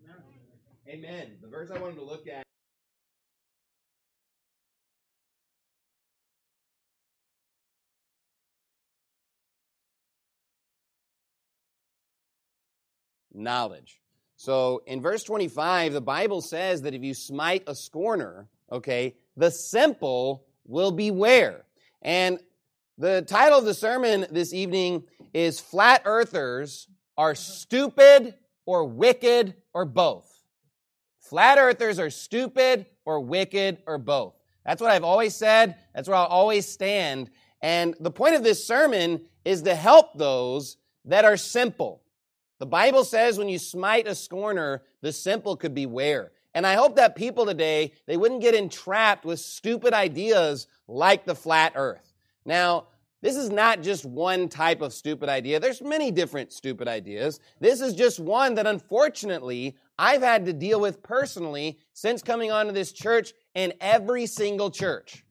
Amen. The verse I wanted to look at. Knowledge. So in verse 25, the Bible says that if you smite a scorner, okay, the simple will beware. And the title of the sermon this evening is Flat Earthers Are Stupid or Wicked or Both. Flat Earthers are stupid or wicked or both. That's what I've always said. That's where I'll always stand. And the point of this sermon is to help those that are simple. The Bible says when you smite a scorner, the simple could beware. And I hope that people today, they wouldn't get entrapped with stupid ideas like the flat earth. Now, this is not just one type of stupid idea. There's many different stupid ideas. This is just one that unfortunately I've had to deal with personally since coming onto this church in every single church.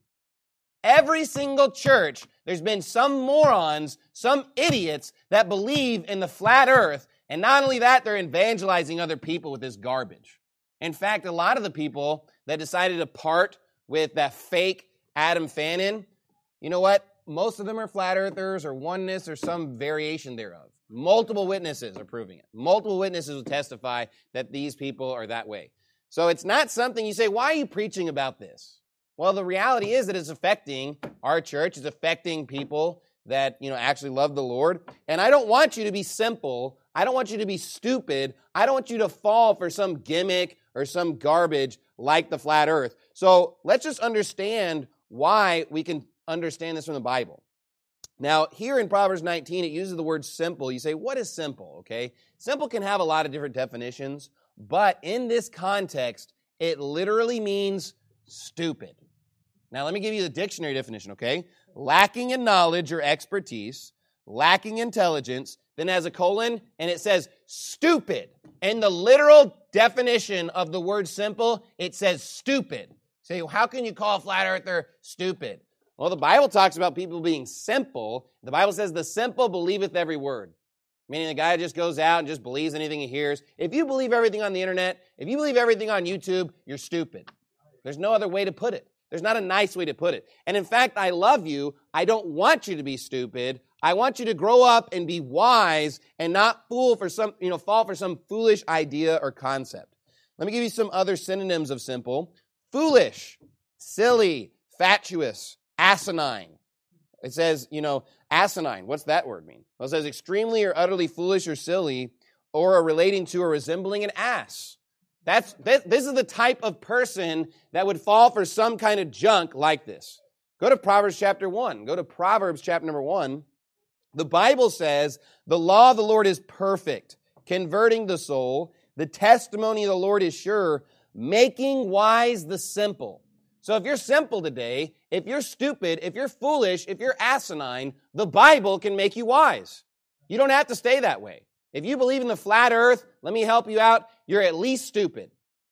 Every single church, there's been some morons, some idiots that believe in the flat earth. And not only that, they're evangelizing other people with this garbage. In fact, a lot of the people that decided to part with that fake Adam Fannin, you know what? Most of them are flat earthers or oneness or some variation thereof. Multiple witnesses are proving it. Multiple witnesses will testify that these people are that way. So it's not something you say, why are you preaching about this? Well, the reality is that it's affecting our church. It's affecting people that, actually love the Lord. And I don't want you to be simple. I don't want you to be stupid. I don't want you to fall for some gimmick or some garbage like the flat earth. So let's just understand why we can understand this from the Bible. Now, here in Proverbs 19, it uses the word simple. You say, what is simple? Okay, simple can have a lot of different definitions, but in this context, it literally means stupid. Now, let me give you the dictionary definition, okay? Lacking in knowledge or expertise, lacking intelligence, then has a colon, and it says stupid. In the literal definition of the word simple, it says stupid. Say, well, how can you call a flat earther stupid? Well, the Bible talks about people being simple. The Bible says the simple believeth every word. Meaning the guy just goes out and just believes anything he hears. If you believe everything on the internet, if you believe everything on YouTube, you're stupid. There's no other way to put it. There's not a nice way to put it. And in fact, I love you. I don't want you to be stupid. I want you to grow up and be wise and not fall for some foolish idea or concept. Let me give you some other synonyms of simple. Foolish, silly, fatuous, asinine. It says, asinine. What's that word mean? Well, it says extremely or utterly foolish or silly, or are relating to or resembling an ass. This is the type of person that would fall for some kind of junk like this. Go to Proverbs chapter 1. Go to Proverbs chapter number 1. The Bible says, the law of the Lord is perfect, converting the soul. The testimony of the Lord is sure, making wise the simple. So if you're simple today, if you're stupid, if you're foolish, if you're asinine, the Bible can make you wise. You don't have to stay that way. If you believe in the flat earth, let me help you out, you're at least stupid.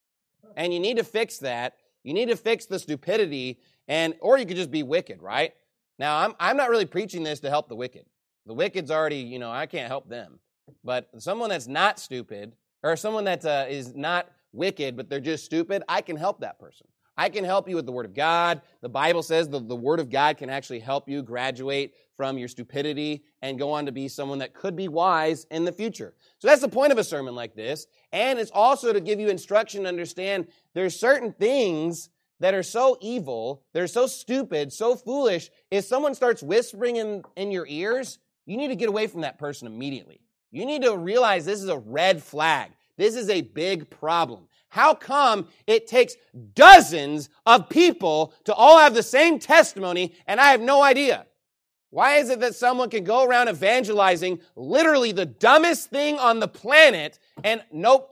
And you need to fix that. You need to fix the stupidity, or you could just be wicked, right? Now, I'm not really preaching this to help the wicked. The wicked's already, I can't help them. But someone that's not stupid, or someone that is not wicked, but they're just stupid, I can help that person. I can help you with the Word of God. The Bible says the Word of God can actually help you graduate from your stupidity and go on to be someone that could be wise in the future. So that's the point of a sermon like this. And it's also to give you instruction to understand there's certain things that are so evil, they're so stupid, so foolish. If someone starts whispering in your ears, you need to get away from that person immediately. You need to realize this is a red flag. This is a big problem. How come it takes dozens of people to all have the same testimony and I have no idea? Why is it that someone can go around evangelizing literally the dumbest thing on the planet and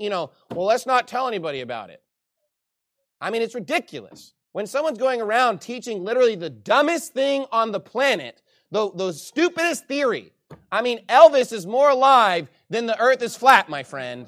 let's not tell anybody about it? I mean, it's ridiculous. When someone's going around teaching literally the dumbest thing on the planet, the stupidest theory. I mean, Elvis is more alive than the earth is flat, my friend.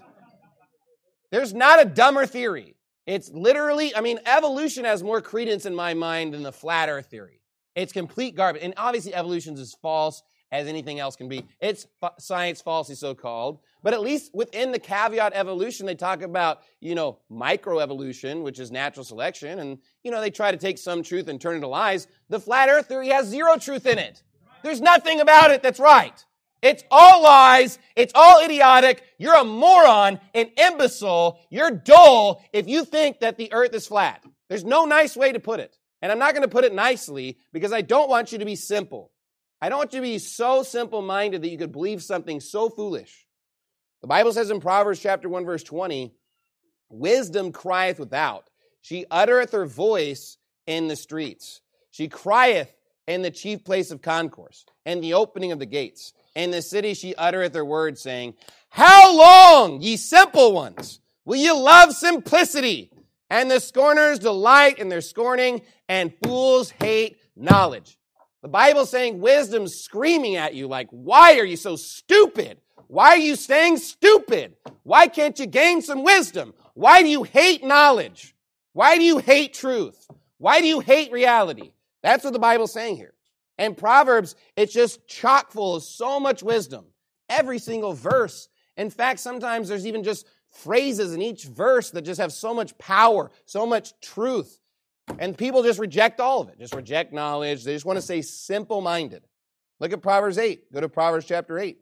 There's not a dumber theory. It's literally, evolution has more credence in my mind than the flat earth theory. It's complete garbage. And obviously evolution is false. as anything else can be. It's science falsely so-called. But at least within the caveat evolution, they talk about, microevolution, which is natural selection. And, they try to take some truth and turn it to lies. The flat earth theory has zero truth in it. There's nothing about it that's right. It's all lies. It's all idiotic. You're a moron, an imbecile. You're dull if you think that the earth is flat. There's no nice way to put it. And I'm not going to put it nicely because I don't want you to be simple. I don't want you to be so simple-minded that you could believe something so foolish. The Bible says in Proverbs chapter 1, verse 20, wisdom crieth without. She uttereth her voice in the streets. She crieth in the chief place of concourse, and the opening of the gates. In the city she uttereth her words, saying, how long, ye simple ones, will ye love simplicity? And the scorners delight in their scorning, and fools hate knowledge. The Bible's saying wisdom's screaming at you like, why are you so stupid? Why are you staying stupid? Why can't you gain some wisdom? Why do you hate knowledge? Why do you hate truth? Why do you hate reality? That's what the Bible's saying here. And Proverbs, it's just chock full of so much wisdom. Every single verse. In fact, sometimes there's even just phrases in each verse that just have so much power, so much truth. And people just reject all of it. Just reject knowledge. They just want to stay simple-minded. Look at Proverbs 8. Go to Proverbs chapter 8.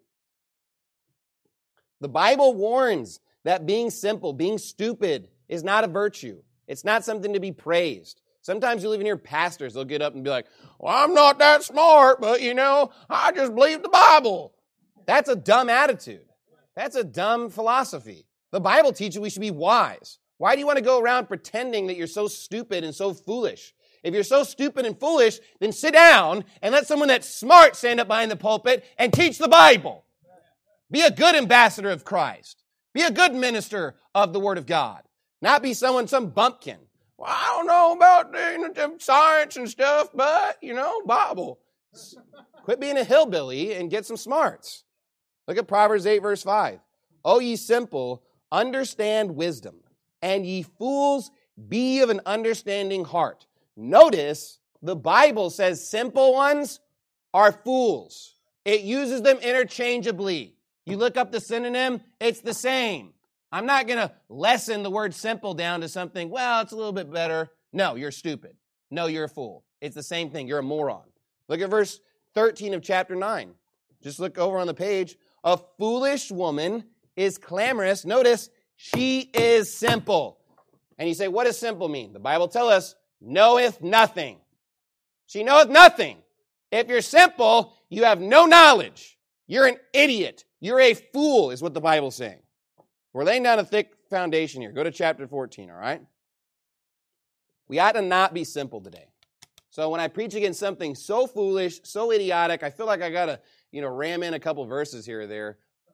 The Bible warns that being simple, being stupid, is not a virtue. It's not something to be praised. Sometimes you'll even hear pastors, they'll get up and be like, well, I'm not that smart, but I just believe the Bible. That's a dumb attitude. That's a dumb philosophy. The Bible teaches we should be wise. Why do you want to go around pretending that you're so stupid and so foolish? If you're so stupid and foolish, then sit down and let someone that's smart stand up behind the pulpit and teach the Bible. Be a good ambassador of Christ. Be a good minister of the Word of God. Not be some bumpkin. Well, I don't know about science and stuff, but, Bible. Quit being a hillbilly and get some smarts. Look at Proverbs 8, verse 5. O ye simple, understand wisdom, and ye fools, be of an understanding heart. Notice the Bible says simple ones are fools. It uses them interchangeably. You look up the synonym, it's the same. I'm not going to lessen the word simple down to something, well, it's a little bit better. No, you're stupid. No, you're a fool. It's the same thing. You're a moron. Look at verse 13 of chapter 9. Just look over on the page. A foolish woman is clamorous. Notice, she is simple. And you say, what does simple mean? The Bible tells us, knoweth nothing. She knoweth nothing. If you're simple, you have no knowledge. You're an idiot. You're a fool, is what the Bible's saying. We're laying down a thick foundation here. Go to chapter 14, all right? We ought to not be simple today. So when I preach against something so foolish, so idiotic, I feel like I got to, ram in a couple verses here or there.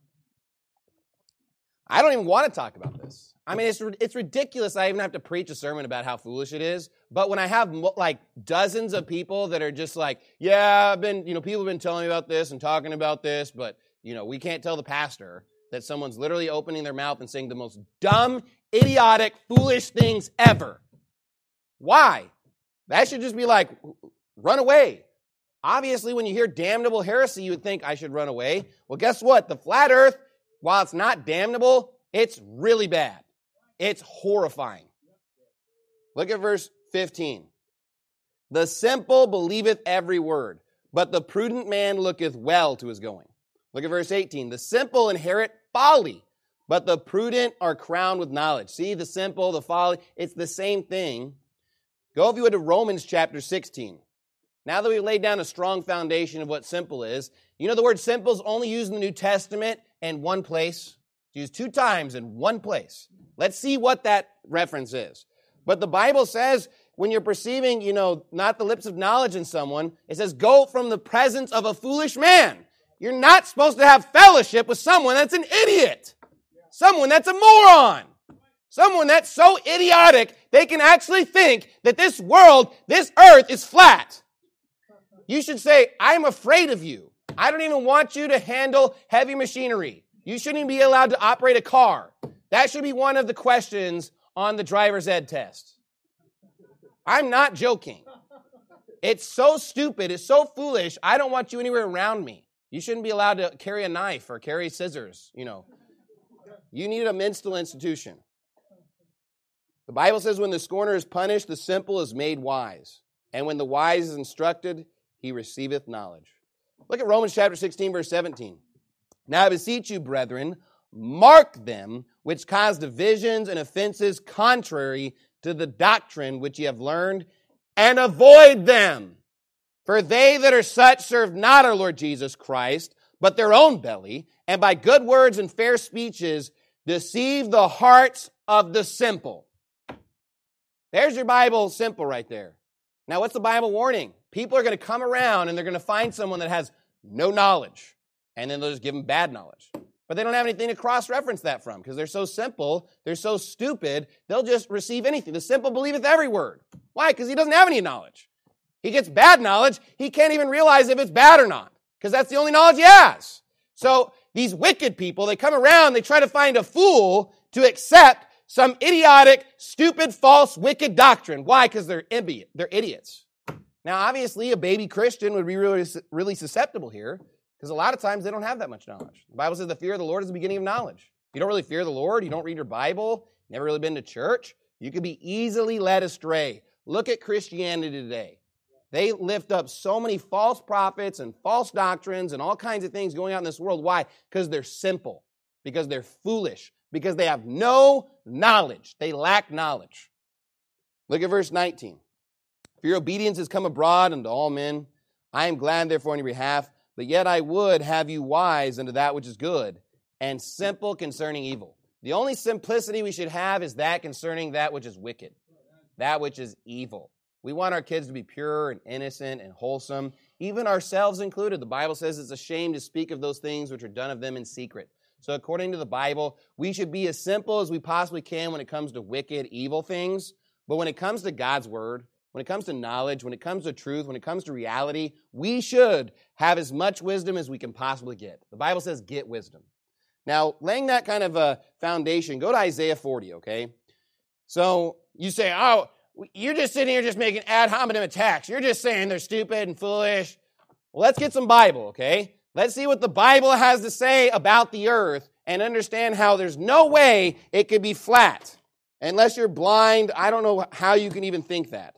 I don't even want to talk about this. I mean, it's ridiculous I even have to preach a sermon about how foolish it is. But when I have dozens of people that are just like, yeah, people have been telling me about this and talking about this, but, we can't tell the pastor that someone's literally opening their mouth and saying the most dumb, idiotic, foolish things ever. Why? That should just be like, run away. Obviously, when you hear damnable heresy, you would think I should run away. Well, guess what? The flat earth, while it's not damnable, it's really bad. It's horrifying. Look at verse 15. The simple believeth every word, but the prudent man looketh well to his going. Look at verse 18. The simple inherit folly, but the prudent are crowned with knowledge. See, the simple, the folly, it's the same thing. Go, if you would, to Romans chapter 16. Now that we've laid down a strong foundation of what simple is, the word simple is only used in the New Testament in one place. It's used 2 times in one place. Let's see what that reference is. But the Bible says when you're perceiving, not the lips of knowledge in someone, it says, go from the presence of a foolish man. You're not supposed to have fellowship with someone that's an idiot. Someone that's a moron. Someone that's so idiotic, they can actually think that this world, this earth is flat. You should say, I'm afraid of you. I don't even want you to handle heavy machinery. You shouldn't even be allowed to operate a car. That should be one of the questions on the driver's ed test. I'm not joking. It's so stupid. It's so foolish. I don't want you anywhere around me. You shouldn't be allowed to carry a knife or carry scissors, You need a mental institution. The Bible says when the scorner is punished, the simple is made wise. And when the wise is instructed, he receiveth knowledge. Look at Romans chapter 16, verse 17. Now I beseech you, brethren, mark them which cause divisions and offenses contrary to the doctrine which ye have learned, and avoid them. For they that are such serve not our Lord Jesus Christ, but their own belly, and by good words and fair speeches deceive the hearts of the simple. There's your Bible simple right there. Now, what's the Bible warning? People are going to come around and they're going to find someone that has no knowledge, and then they'll just give them bad knowledge. But they don't have anything to cross-reference that from because they're so simple, they're so stupid, they'll just receive anything. The simple believeth every word. Why? Because he doesn't have any knowledge. He gets bad knowledge, he can't even realize if it's bad or not because that's the only knowledge he has. So these wicked people, they come around, they try to find a fool to accept some idiotic, stupid, false, wicked doctrine. Why? Because they're idiots. Now, obviously, a baby Christian would be really susceptible here because a lot of times they don't have that much knowledge. The Bible says the fear of the Lord is the beginning of knowledge. If you don't really fear the Lord, you don't read your Bible, never really been to church, you could be easily led astray. Look at Christianity today. They lift up so many false prophets and false doctrines and all kinds of things going on in this world. Why? Because they're simple, because they're foolish, because they have no knowledge. They lack knowledge. Look at verse 19. For your obedience has come abroad unto all men. I am glad therefore on your behalf, but yet I would have you wise unto that which is good, and simple concerning evil. The only simplicity we should have is that concerning that which is wicked, that which is evil. We want our kids to be pure and innocent and wholesome, even ourselves included. The Bible says it's a shame to speak of those things which are done of them in secret. So according to the Bible, we should be as simple as we possibly can when it comes to wicked, evil things. But when it comes to God's word, when it comes to knowledge, when it comes to truth, when it comes to reality, we should have as much wisdom as we can possibly get. The Bible says get wisdom. Now, laying that kind of a foundation, go to Isaiah 40, okay? So you say, oh, you're just sitting here just making ad hominem attacks. You're just saying they're stupid and foolish. Well, let's get some Bible, okay? Let's see what the Bible has to say about the earth and understand how there's no way it could be flat. Unless you're blind, I don't know how you can even think that.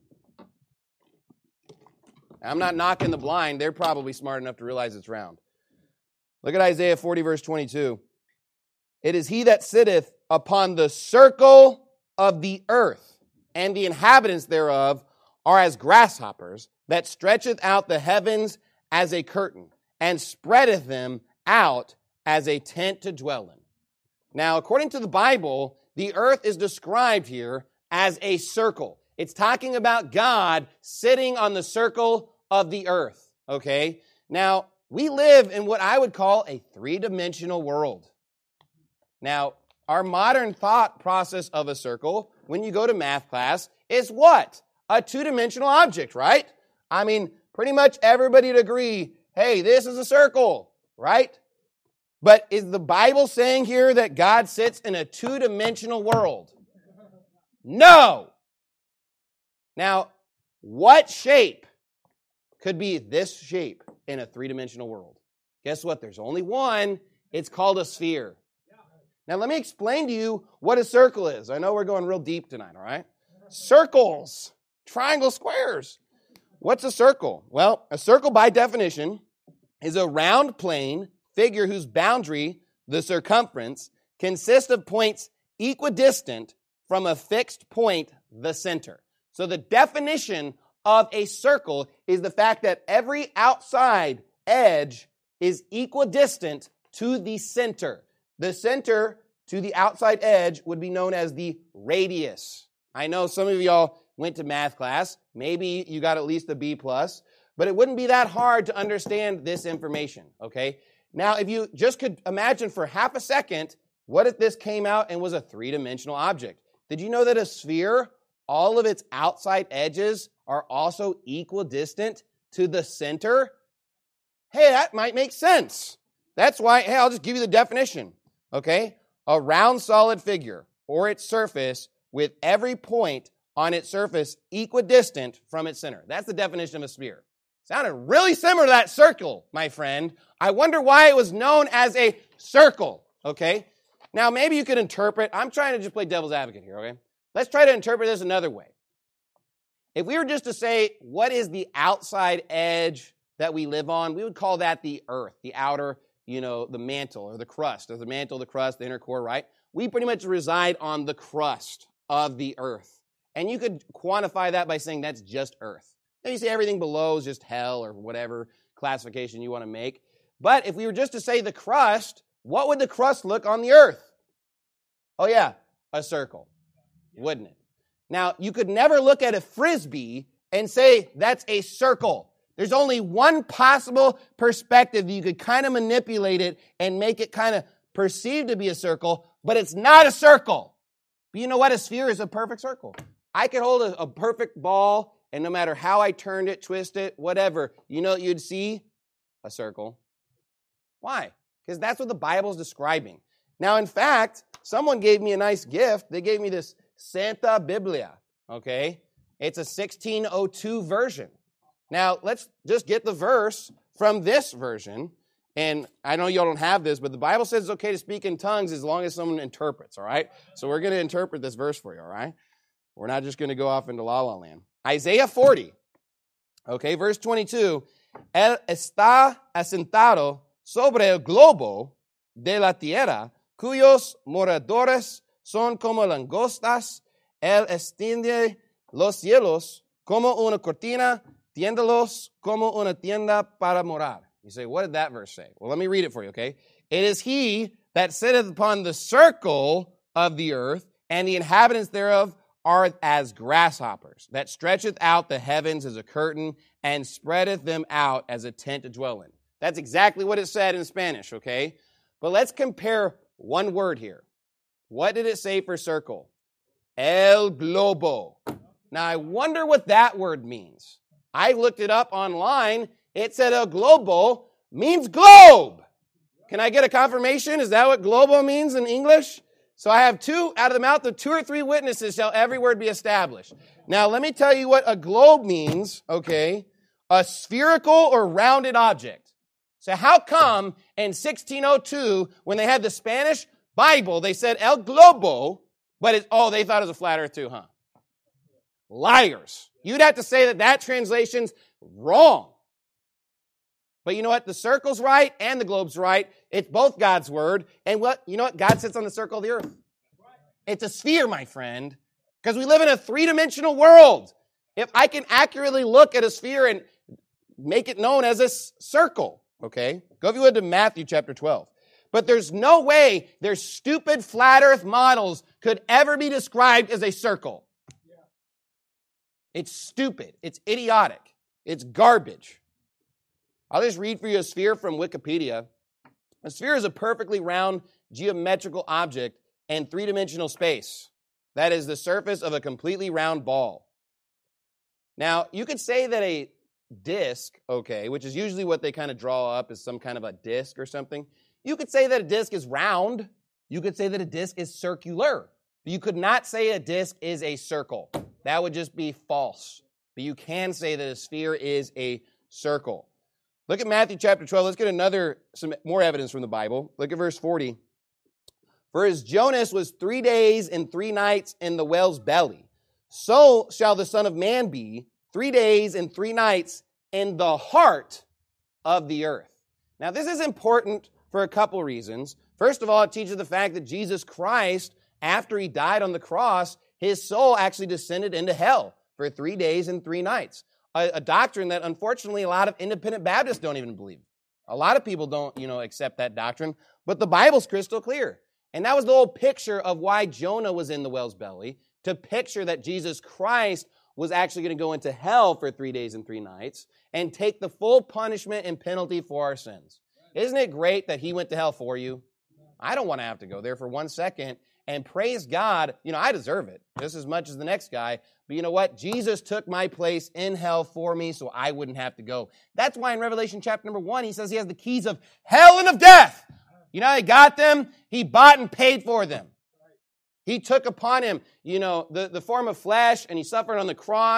I'm not knocking the blind. They're probably smart enough to realize it's round. Look at Isaiah 40, verse 22. It is he that sitteth upon the circle of the earth, and the inhabitants thereof are as grasshoppers, that stretcheth out the heavens as a curtain, and spreadeth them out as a tent to dwell in. Now, according to the Bible, the earth is described here as a circle. It's talking about God sitting on the circle of the earth, okay? Now, we live in what I would call a three-dimensional world. Now, our modern thought process of a circle, when you go to math class, is what? A two-dimensional object, right? I mean, pretty much everybody would agree, hey, this is a circle, right? But is the Bible saying here that God sits in a two-dimensional world? No. Now, what shape could be this shape in a three-dimensional world? Guess what? There's only one. It's called a sphere. Now, let me explain to you what a circle is. I know we're going real deep tonight, all right? Circles, triangles, squares. What's a circle? Well, a circle by definition is a round plane figure whose boundary, the circumference, consists of points equidistant from a fixed point, the center. So the definition of a circle is the fact that every outside edge is equidistant to the center. The center to the outside edge would be known as the radius. I know some of y'all went to math class. Maybe you got at least a B+, but it wouldn't be that hard to understand this information, okay? Now, if you just could imagine for half a second, what if this came out and was a three-dimensional object? Did you know that a sphere, all of its outside edges are also equidistant to the center? Hey, that might make sense. That's why, hey, I'll just give you the definition. Okay? A round solid figure or its surface with every point on its surface equidistant from its center. That's the definition of a sphere. Sounded really similar to that circle, my friend. I wonder why it was known as a circle, okay? Now, maybe you could interpret. I'm trying to just play devil's advocate here, okay? Let's try to interpret this another way. If we were just to say, what is the outside edge that we live on, we would call that the earth, the outer, the mantle or the crust, or the mantle, the crust, the inner core, right? We pretty much reside on the crust of the earth. And you could quantify that by saying that's just earth. Then you say everything below is just hell or whatever classification you want to make. But if we were just to say the crust, what would the crust look on the earth? Oh yeah, a circle, wouldn't it? Now, you could never look at a Frisbee and say that's a circle. There's only one possible perspective. You could kind of manipulate it and make it kind of perceived to be a circle, but it's not a circle. But you know what? A sphere is a perfect circle. I could hold a perfect ball, and no matter how I turned it, twist it, whatever, you know what you'd see? A circle. Why? Because that's what the Bible's describing. Now, in fact, someone gave me a nice gift. They gave me this Santa Biblia, okay? It's a 1602 version. Now, let's just get the verse from this version. And I know y'all don't have this, but the Bible says it's okay to speak in tongues as long as someone interprets, all right? So we're going to interpret this verse for you, all right? We're not just going to go off into la la land. Isaiah 40, okay, verse 22. Él está asentado sobre el globo de la tierra, cuyos moradores son como langostas. Él extiende los cielos como una cortina, tiéndolos como una tienda para morar. You say, what did that verse say? Well, let me read it for you, okay? It is he that sitteth upon the circle of the earth, and the inhabitants thereof are as grasshoppers, that stretcheth out the heavens as a curtain, and spreadeth them out as a tent to dwell in. That's exactly what it said in Spanish, okay? But let's compare one word here. What did it say for circle? El globo. Now, I wonder what that word means. I looked it up online. It said el globo means globe. Can I get a confirmation? Is that what globo means in English? So I have two, out of the mouth of 2 or 3 witnesses shall every word be established. Now, let me tell you what a globe means, okay? A spherical or rounded object. So how come in 1602, when they had the Spanish Bible, they said el globo, but they thought it was a flat earth too, huh? Liars. You'd have to say that that translation's wrong. But you know what? The circle's right and the globe's right. It's both God's word. And you know what? God sits on the circle of the earth. It's a sphere, my friend, because we live in a 3-dimensional world. If I can accurately look at a sphere and make it known as a circle, okay? Go if you would to Matthew chapter 12. But there's no way their stupid flat earth models could ever be described as a circle. It's stupid. It's idiotic. It's garbage. I'll just read for you a sphere from Wikipedia. A sphere is a perfectly round geometrical object in 3-dimensional space. That is the surface of a completely round ball. Now, you could say that a disc, okay, which is usually what they kind of draw up as some kind of a disc or something. You could say that a disc is round. You could say that a disc is circular. But you could not say a disc is a circle. That would just be false. But you can say that a sphere is a circle. Look at Matthew chapter 12. Let's get some more evidence from the Bible. Look at verse 40. For as Jonas was 3 days and 3 nights in the whale's belly, so shall the Son of Man be 3 days and 3 nights in the heart of the earth. Now, this is important for a couple reasons. First of all, it teaches the fact that Jesus Christ, after he died on the cross, his soul actually descended into hell for 3 days and 3 nights. A doctrine that, unfortunately, a lot of independent Baptists don't even believe. A lot of people don't, accept that doctrine. But the Bible's crystal clear. And that was the whole picture of why Jonah was in the whale's belly, to picture that Jesus Christ was actually going to go into hell for 3 days and 3 nights and take the full punishment and penalty for our sins. Isn't it great that he went to hell for you? I don't want to have to go there for 1 second. And praise God, I deserve it just as much as the next guy. But you know what? Jesus took my place in hell for me so I wouldn't have to go. That's why in Revelation chapter number 1, he says he has the keys of hell and of death. You know how he got them? He bought and paid for them. He took upon him, the form of flesh, and he suffered on the cross.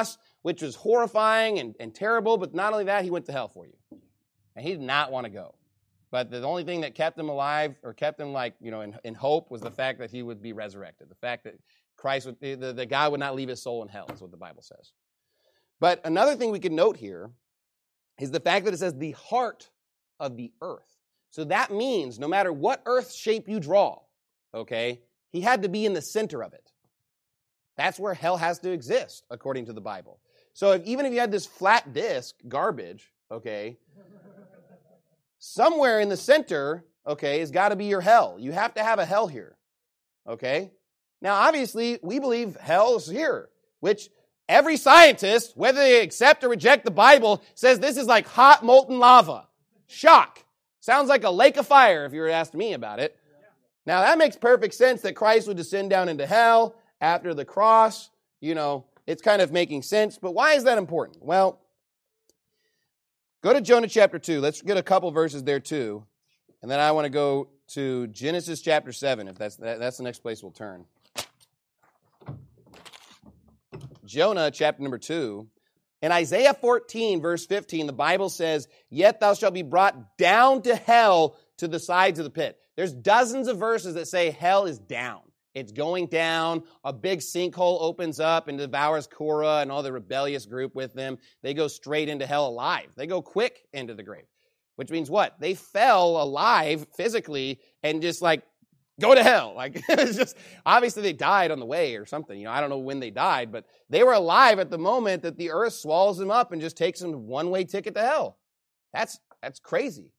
which was horrifying and terrible, but not only that, he went to hell for you. And he did not want to go. But the only thing that kept him alive, or kept him in hope, was the fact that he would be resurrected. The fact that that God would not leave his soul in hell, is what the Bible says. But another thing we can note here is the fact that it says the heart of the earth. So that means no matter what earth shape you draw, okay, he had to be in the center of it. That's where hell has to exist, according to the Bible. So even if you had this flat disc, garbage, okay, somewhere in the center, okay, has got to be your hell. You have to have a hell here, okay? Now, obviously, we believe hell is here, which every scientist, whether they accept or reject the Bible, says this is like hot molten lava. Shock. Sounds like a lake of fire if you were to ask me about it. Now, that makes perfect sense that Christ would descend down into hell after the cross. It's kind of making sense. But why is that important? Well, go to Jonah chapter 2. Let's get a couple verses there too. And then I want to go to Genesis chapter 7, if that's the next place we'll turn. Jonah chapter number 2. In Isaiah 14, verse 15, the Bible says, "Yet thou shalt be brought down to hell to the sides of the pit." There's dozens of verses that say hell is down. It's going down. A big sinkhole opens up and devours Korah and all the rebellious group with them. They go straight into hell alive. They go quick into the grave, which means what? They fell alive physically and just go to hell. It's just, obviously they died on the way or something. I don't know when they died, but they were alive at the moment that the earth swallows them up and just takes them one-way ticket to hell. That's crazy.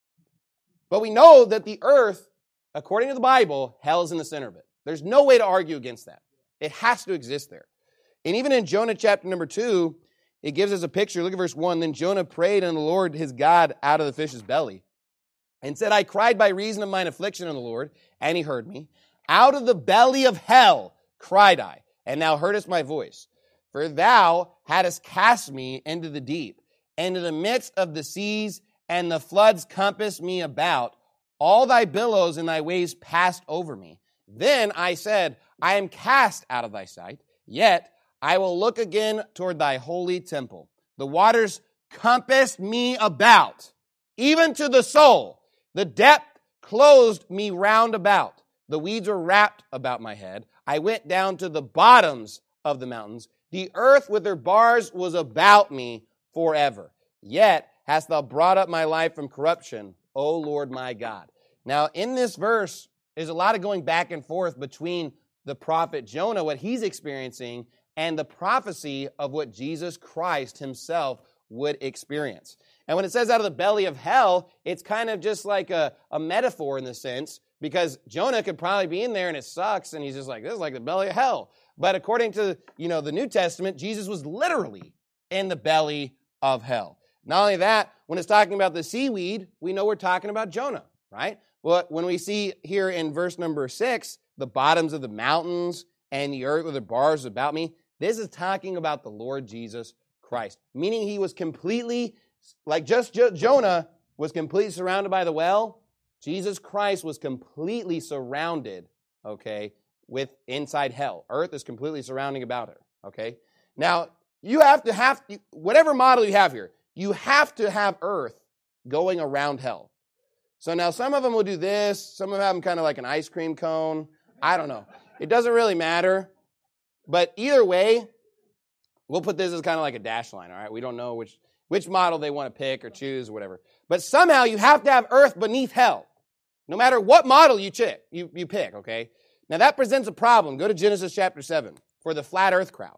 But we know that the earth, according to the Bible, hell is in the center of it. There's no way to argue against that. It has to exist there. And even in Jonah chapter number 2, it gives us a picture. Look at verse 1. Then Jonah prayed unto the Lord his God out of the fish's belly, and said, I cried by reason of mine affliction unto the Lord, and he heard me. Out of the belly of hell cried I, and thou heardest my voice. For thou hadst cast me into the deep, into the midst of the seas, and the floods compassed me about. All thy billows and thy waves passed over me. Then I said, I am cast out of thy sight, yet I will look again toward thy holy temple. The waters compassed me about, even to the soul. The depth closed me round about. The weeds were wrapped about my head. I went down to the bottoms of the mountains. The earth with her bars was about me forever. Yet hast thou brought up my life from corruption, O Lord my God. Now, in this verse, there's a lot of going back and forth between the prophet Jonah, what he's experiencing, and the prophecy of what Jesus Christ himself would experience. And when it says out of the belly of hell, it's kind of just like a metaphor in the sense, because Jonah could probably be in there and it sucks, and he's just like, this is like the belly of hell. But according to, the New Testament, Jesus was literally in the belly of hell. Not only that, when it's talking about the seaweed, we know we're talking about Jonah, right? Well, when we see here in verse number 6, the bottoms of the mountains and the earth with the bars about me, this is talking about the Lord Jesus Christ, meaning he was completely, like just Jonah was completely surrounded by the well, Jesus Christ was completely surrounded, okay, with inside hell. Earth is completely surrounding about her, okay? Now, you have to whatever model you have here, you have to have earth going around hell. So now some of them will do this, some of them kind of like an ice cream cone. I don't know. It doesn't really matter. But either way, we'll put this as kind of like a dash line, all right? We don't know which model they want to pick or choose or whatever. But somehow you have to have earth beneath hell, no matter what model you pick, okay? Now that presents a problem. Go to Genesis chapter 7 for the flat earth crowd.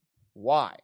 Why?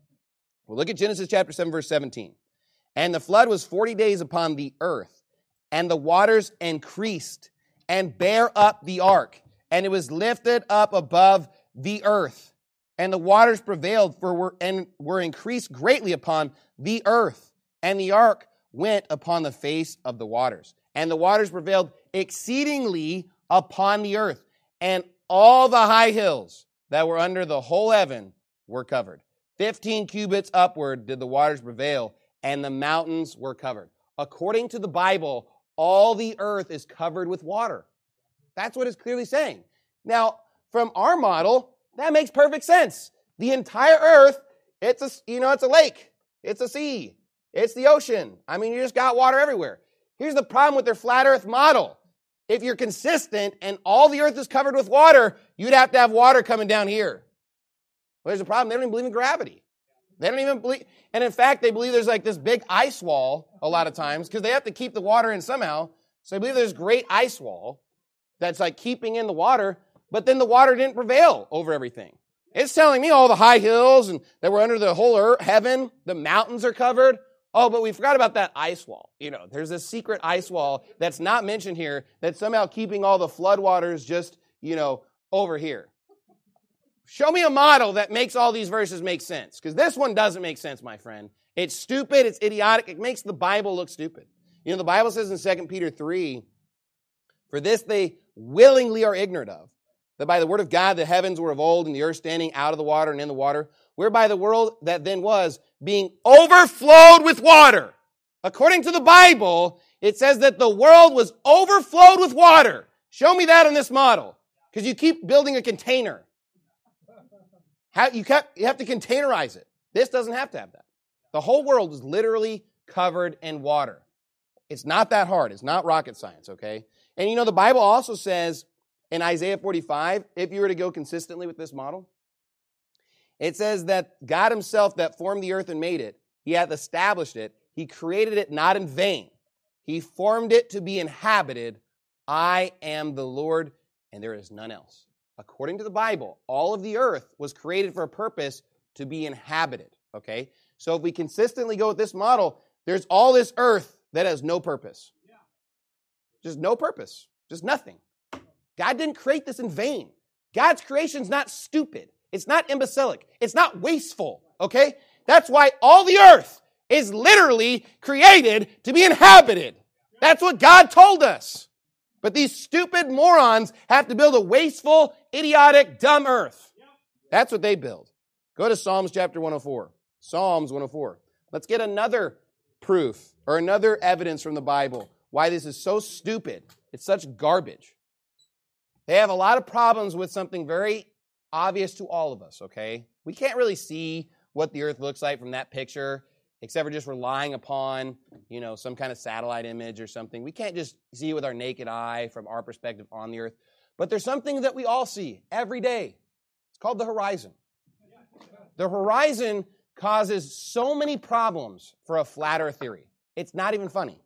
Well, look at Genesis chapter 7, verse 17. And the flood was 40 days upon the earth, and the waters increased and bare up the ark, and it was lifted up above the earth. And the waters prevailed were increased greatly upon the earth. And the ark went upon the face of the waters. And the waters prevailed exceedingly upon the earth. And all the high hills that were under the whole heaven were covered. 15 cubits upward did the waters prevail, and the mountains were covered. According to the Bible, all the earth is covered with water. That's what it's clearly saying. Now, from our model, that makes perfect sense. The entire earth It's a lake. It's a sea. It's the ocean. I mean, you just got water everywhere. Here's the problem with their flat earth model. If you're consistent and all the earth is covered with water, you'd have to have water coming down here. Well, there's a problem. They don't even believe in gravity. They don't even believe, and in fact, they believe there's like this big ice wall a lot of times because they have to keep the water in somehow. So they believe there's great ice wall that's like keeping in the water, but then the water didn't prevail over everything. It's telling me all the high hills and that we're under the whole earth, heaven, the mountains are covered. Oh, but we forgot about that ice wall. There's a secret ice wall that's not mentioned here that's somehow keeping all the floodwaters just, over here. Show me a model that makes all these verses make sense, because this one doesn't make sense, my friend. It's stupid. It's idiotic. It makes the Bible look stupid. The Bible says in 2 Peter 3, for this they willingly are ignorant of, that by the word of God the heavens were of old, and the earth standing out of the water and in the water, whereby the world that then was, being overflowed with water. According to the Bible, it says that the world was overflowed with water. Show me that in this model, because you keep building a container. You have to containerize it. This doesn't have to have that. The whole world is literally covered in water. It's not that hard. It's not rocket science, okay? And the Bible also says in Isaiah 45, if you were to go consistently with this model, it says that God himself that formed the earth and made it, he hath established it. He created it not in vain. He formed it to be inhabited. I am the Lord, and there is none else. According to the Bible, all of the earth was created for a purpose to be inhabited, okay? So if we consistently go with this model, there's all this earth that has no purpose. Just no purpose. Just nothing. God didn't create this in vain. God's creation is not stupid. It's not imbecilic. It's not wasteful, okay? That's why all the earth is literally created to be inhabited. That's what God told us. But these stupid morons have to build a wasteful, idiotic, dumb earth. That's what they build. Go to Psalms chapter 104. Psalms 104. Let's get another proof or another evidence from the Bible why this is so stupid. It's such garbage. They have a lot of problems with something very obvious to all of us, okay? We can't really see what the earth looks like from that picture, except for just relying upon, some kind of satellite image or something. We can't just see it with our naked eye from our perspective on the earth. But there's something that we all see every day. It's called the horizon. The horizon causes so many problems for a flat earth theory. It's not even funny.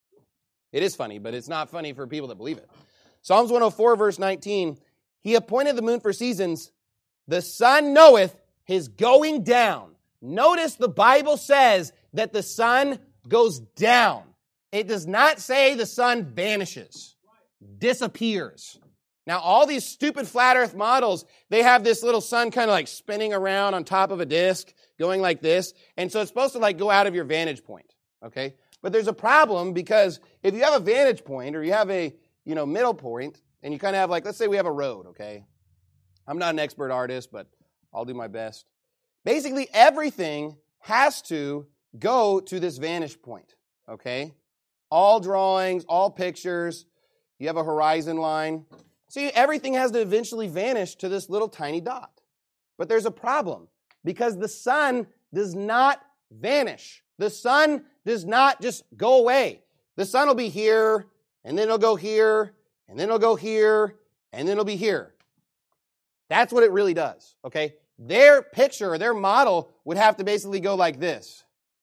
It is funny, but it's not funny for people that believe it. Psalms 104, verse 19, he appointed the moon for seasons. The sun knoweth his going down. Notice the Bible says that the sun goes down. It does not say the sun vanishes, disappears. Now, all these stupid flat earth models, they have this little sun kind of like spinning around on top of a disc, going like this. And so it's supposed to like go out of your vantage point, okay? But there's a problem because if you have a vantage point or you have a, middle point, and you kind of have like, let's say we have a road, okay? I'm not an expert artist, but I'll do my best. Basically, everything has to go to this vantage point, okay? All drawings, all pictures, you have a horizon line. See, everything has to eventually vanish to this little tiny dot. But there's a problem because the sun does not vanish. The sun does not just go away. The sun will be here, and then it'll go here, and then it'll go here, and then it'll be here. That's what it really does, okay? Their picture or their model would have to basically go like this.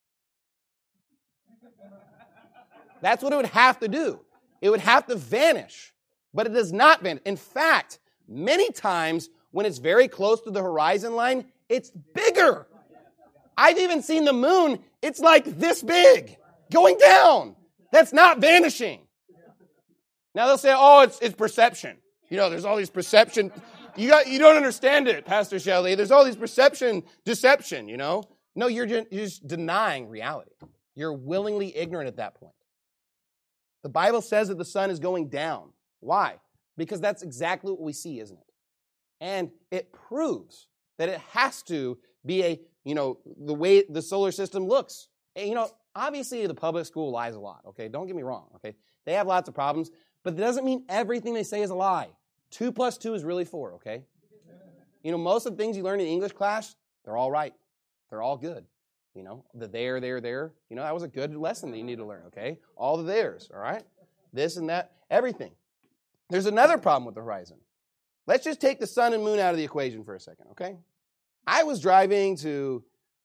That's what it would have to do. It would have to vanish, but it does not vanish. In fact, many times when it's very close to the horizon line, it's bigger. I've even seen the moon, it's like this big, going down. That's not vanishing. Now they'll say, oh, it's perception. There's all these perception. You don't understand it, Pastor Shelley. There's all these perception, deception, No, you're just denying reality. You're willingly ignorant at that point. The Bible says that the sun is going down. Why? Because that's exactly what we see, isn't it? And it proves that it has to be the way the solar system looks. And, obviously the public school lies a lot, okay? Don't get me wrong, okay? They have lots of problems, but it doesn't mean everything they say is a lie. 2 + 2 is really 4, okay? Most of the things you learn in English class, they're all right. They're all good. The there, that was a good lesson that you need to learn, okay? All the theirs, all right? This and that, everything. There's another problem with the horizon. Let's just take the sun and moon out of the equation for a second, okay? I was driving to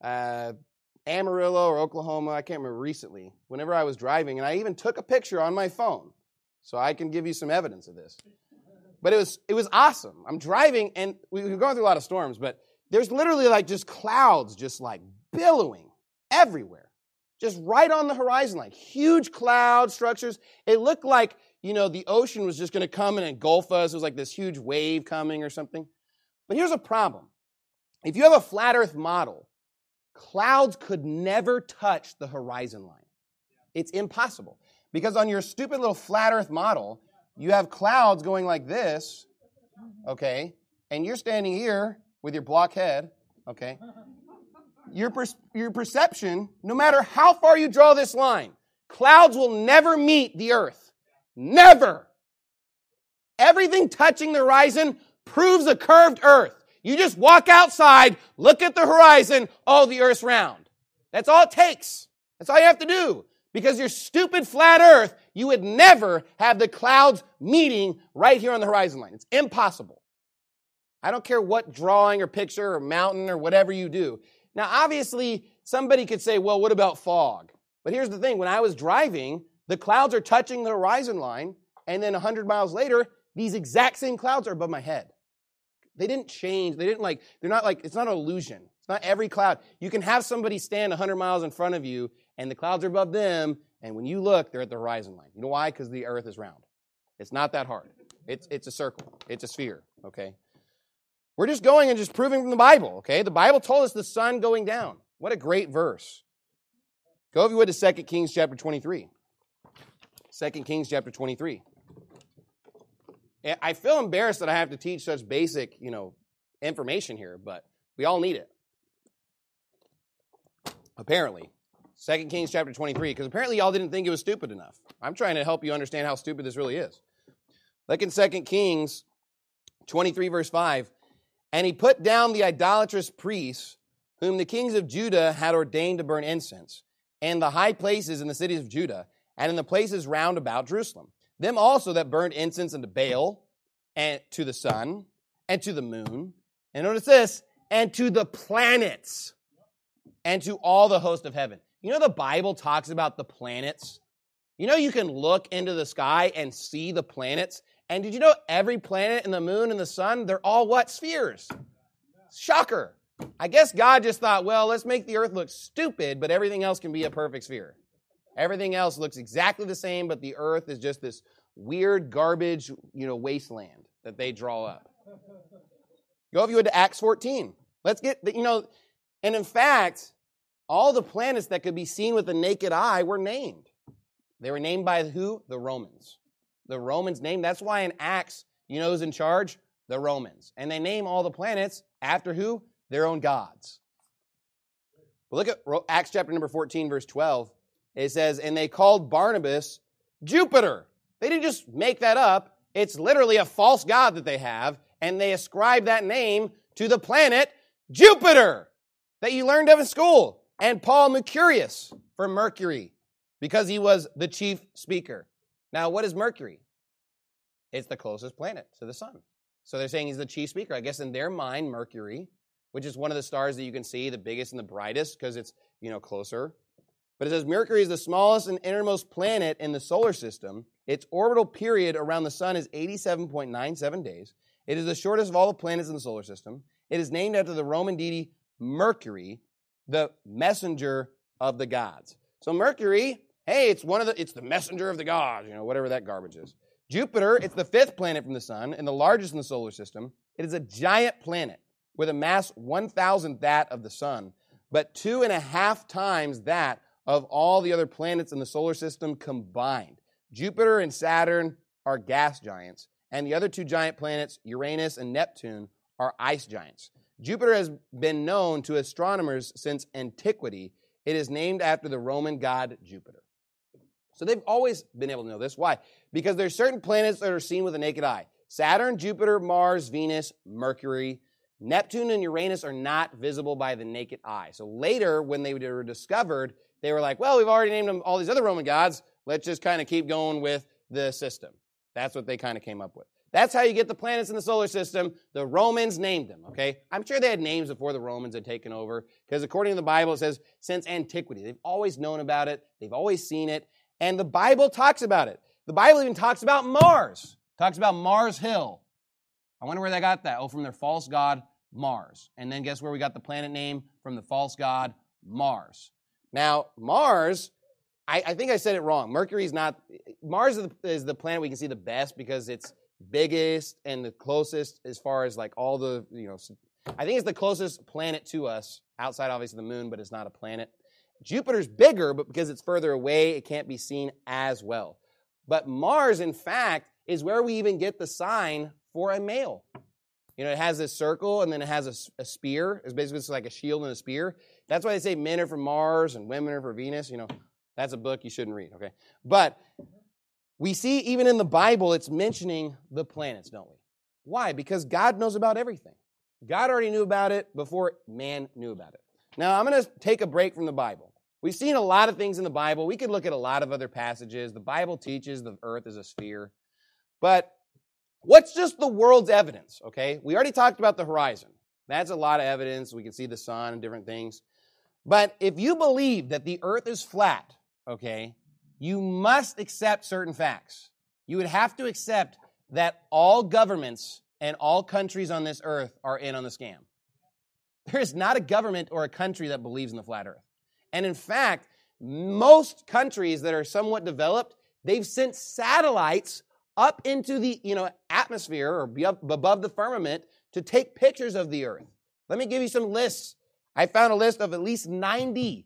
Amarillo or Oklahoma, I can't remember recently, whenever I was driving, and I even took a picture on my phone, so I can give you some evidence of this. But it was awesome. I'm driving, and we were going through a lot of storms, but there's literally like just clouds just like billowing everywhere, just right on the horizon line. Huge cloud structures. It looked like, the ocean was just going to come and engulf us. It was like this huge wave coming or something. But here's a problem. If you have a flat earth model, clouds could never touch the horizon line. It's impossible. Because on your stupid little flat earth model, you have clouds going like this, okay, and you're standing here with your blockhead, okay. Your perception, no matter how far you draw this line, clouds will never meet the earth. Never. Everything touching the horizon proves a curved earth. You just walk outside, look at the horizon, oh, the earth's round. That's all it takes. That's all you have to do. Because your stupid flat earth, you would never have the clouds meeting right here on the horizon line. It's impossible. I don't care what drawing or picture or mountain or whatever you do. Now, obviously, somebody could say, well, what about fog? But here's the thing. When I was driving, the clouds are touching the horizon line, and then 100 miles later, these exact same clouds are above my head. They didn't change. They're not like, it's not an illusion. It's not every cloud. You can have somebody stand 100 miles in front of you, and the clouds are above them, and when you look, they're at the horizon line. You know why? Because the earth is round. It's not that hard. It's a circle. It's a sphere, okay? We're just going and just proving from the Bible, okay? The Bible told us the sun going down. What a great verse. Go, if you would, to 2 Kings chapter 23. 2 Kings chapter 23. I feel embarrassed that I have to teach such basic, information here, but we all need it. Apparently. 2 Kings chapter 23, because apparently y'all didn't think it was stupid enough. I'm trying to help you understand how stupid this really is. Look in 2 Kings 23, verse 5. And he put down the idolatrous priests, whom the kings of Judah had ordained to burn incense, and the high places in the cities of Judah, and in the places round about Jerusalem. Them also that burned incense unto Baal, and to the sun, and to the moon, and notice this, and to the planets, and to all the host of heaven. The Bible talks about the planets. You can look into the sky and see the planets. And did you know every planet and the moon and the sun, they're all what? Spheres. Shocker. I guess God just thought, well, let's make the earth look stupid, but everything else can be a perfect sphere. Everything else looks exactly the same, but the earth is just this weird garbage, wasteland that they draw up. Go, if you would, to Acts 14. Let's get, and in fact, all the planets that could be seen with the naked eye were named. They were named by who? The Romans. The Romans named. That's why in Acts, who's in charge? The Romans. And they name all the planets after who? Their own gods. Well, look at Acts chapter number 14, verse 12. It says, and they called Barnabas Jupiter. They didn't just make that up. It's literally a false god that they have, and they ascribe that name to the planet Jupiter that you learned of in school. And Paul Mercurius for Mercury, because he was the chief speaker. Now, what is Mercury? It's the closest planet to the sun. So they're saying he's the chief speaker. I guess in their mind, Mercury, which is one of the stars that you can see, the biggest and the brightest, because it's, closer. But it says Mercury is the smallest and innermost planet in the solar system. Its orbital period around the sun is 87.97 days. It is the shortest of all the planets in the solar system. It is named after the Roman deity Mercury, the messenger of the gods. So Mercury, hey, it's the messenger of the gods, whatever that garbage is. Jupiter, it's the fifth planet from the sun and the largest in the solar system. It is a giant planet with a mass 1,000th that of the sun, but 2.5 times that of all the other planets in the solar system combined. Jupiter and Saturn are gas giants, and the other two giant planets, Uranus and Neptune, are ice giants. Jupiter has been known to astronomers since antiquity. It is named after the Roman god Jupiter. So they've always been able to know this. Why? Because there's certain planets that are seen with the naked eye. Saturn, Jupiter, Mars, Venus, Mercury. Neptune and Uranus are not visible by the naked eye. So later, when they were discovered, they were like, well, we've already named them all these other Roman gods. Let's just kind of keep going with the system. That's what they kind of came up with. That's how you get the planets in the solar system. The Romans named them, okay? I'm sure they had names before the Romans had taken over, because according to the Bible, it says since antiquity. They've always known about it. They've always seen it. And the Bible talks about it. The Bible even talks about Mars. Talks about Mars Hill. I wonder where they got that. Oh, from their false god, Mars. And then guess where we got the planet name? From the false god, Mars. Now, Mars, I think I said it wrong. Mercury's not, Mars is the planet we can see the best because it's biggest and the closest as far as like all the, I think it's the closest planet to us, outside obviously the moon, but it's not a planet. Jupiter's bigger, but because it's further away, it can't be seen as well. But Mars, in fact, is where we even get the sign for a male. It has this circle, and then it has a spear. It's basically like a shield and a spear. That's why they say men are from Mars and women are for Venus. That's a book you shouldn't read, okay? But we see even in the Bible, it's mentioning the planets, don't we? Why? Because God knows about everything. God already knew about it before man knew about it. Now, I'm going to take a break from the Bible. We've seen a lot of things in the Bible. We could look at a lot of other passages. The Bible teaches the earth is a sphere. But what's just the world's evidence, okay? We already talked about the horizon. That's a lot of evidence. We can see the sun and different things. But if you believe that the earth is flat, okay, you must accept certain facts. You would have to accept that all governments and all countries on this earth are in on the scam. There is not a government or a country that believes in the flat earth. And in fact, most countries that are somewhat developed, they've sent satellites up into the atmosphere or above the firmament to take pictures of the earth. Let me give you some lists. I found a list of at least 90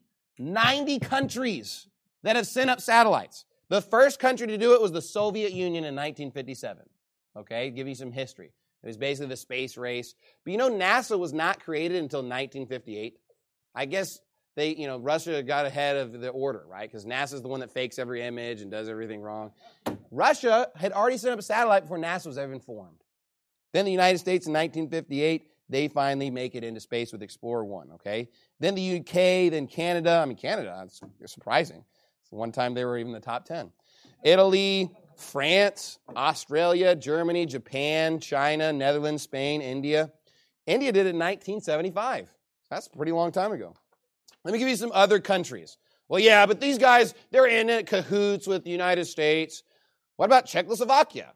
countries that have sent up satellites. The first country to do it was the Soviet Union in 1957. Okay, give you some history. It was basically the space race. But NASA was not created until 1958. I guess Russia got ahead of the order, right? Because NASA's the one that fakes every image and does everything wrong. Russia had already sent up a satellite before NASA was ever formed. Then the United States in 1958, they finally make it into space with Explorer 1, okay? Then the UK, then Canada. Canada, it's surprising. It's the one time they were even in the top 10. Italy, France, Australia, Germany, Japan, China, Netherlands, Spain, India. India did it in 1975. That's a pretty long time ago. Let me give you some other countries. Well, yeah, but these guys, they're in cahoots with the United States. What about Czechoslovakia?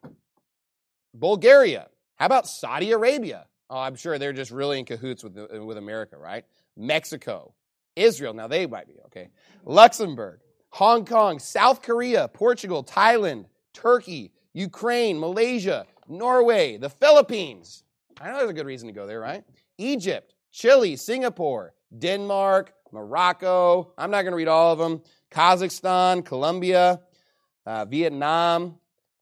Bulgaria? How about Saudi Arabia? Oh, I'm sure they're just really in cahoots with America, right? Mexico, Israel, now they might be, okay. Luxembourg, Hong Kong, South Korea, Portugal, Thailand, Turkey, Ukraine, Malaysia, Norway, the Philippines. I know there's a good reason to go there, right? Egypt, Chile, Singapore, Denmark, Morocco. I'm not going to read all of them. Kazakhstan, Colombia, Vietnam,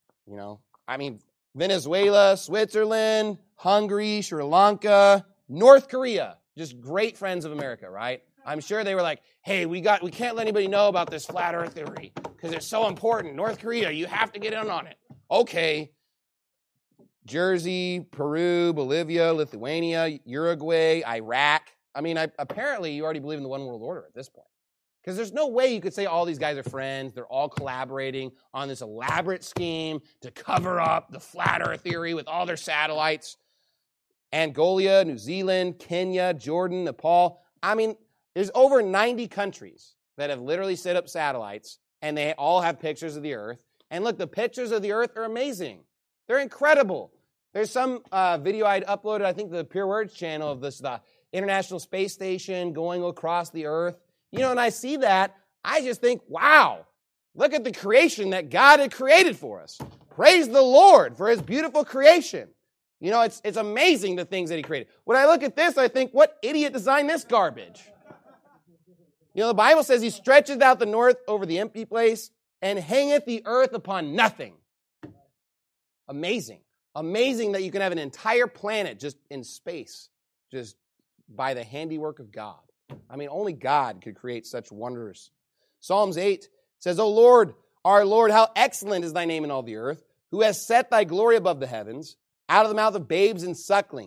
Venezuela, Switzerland, Hungary, Sri Lanka, North Korea. Just great friends of America, right? I'm sure they were like, hey, we can't let anybody know about this flat earth theory because it's so important. North Korea, you have to get in on it. Okay. Jersey, Peru, Bolivia, Lithuania, Uruguay, Iraq. Apparently you already believe in the one world order at this point. Because there's no way you could say all these guys are friends. They're all collaborating on this elaborate scheme to cover up the flat earth theory with all their satellites. Angola, New Zealand, Kenya, Jordan, Nepal. There's over 90 countries that have literally set up satellites, and they all have pictures of the earth. And look, the pictures of the earth are amazing. They're incredible. There's some video I'd uploaded, I think, the Pure Words channel of the International Space Station going across the earth. And I see that, I just think, wow, look at the creation that God had created for us. Praise the Lord for his beautiful creation. It's amazing the things that he created. When I look at this, I think, what idiot designed this garbage? The Bible says he stretcheth out the north over the empty place and hangeth the earth upon nothing. Amazing. Amazing that you can have an entire planet just in space, just by the handiwork of God. Only God could create such wonders. Psalms 8 says, O Lord, our Lord, how excellent is thy name in all the earth, who has set thy glory above the heavens. Out of the mouth of babes and sucklings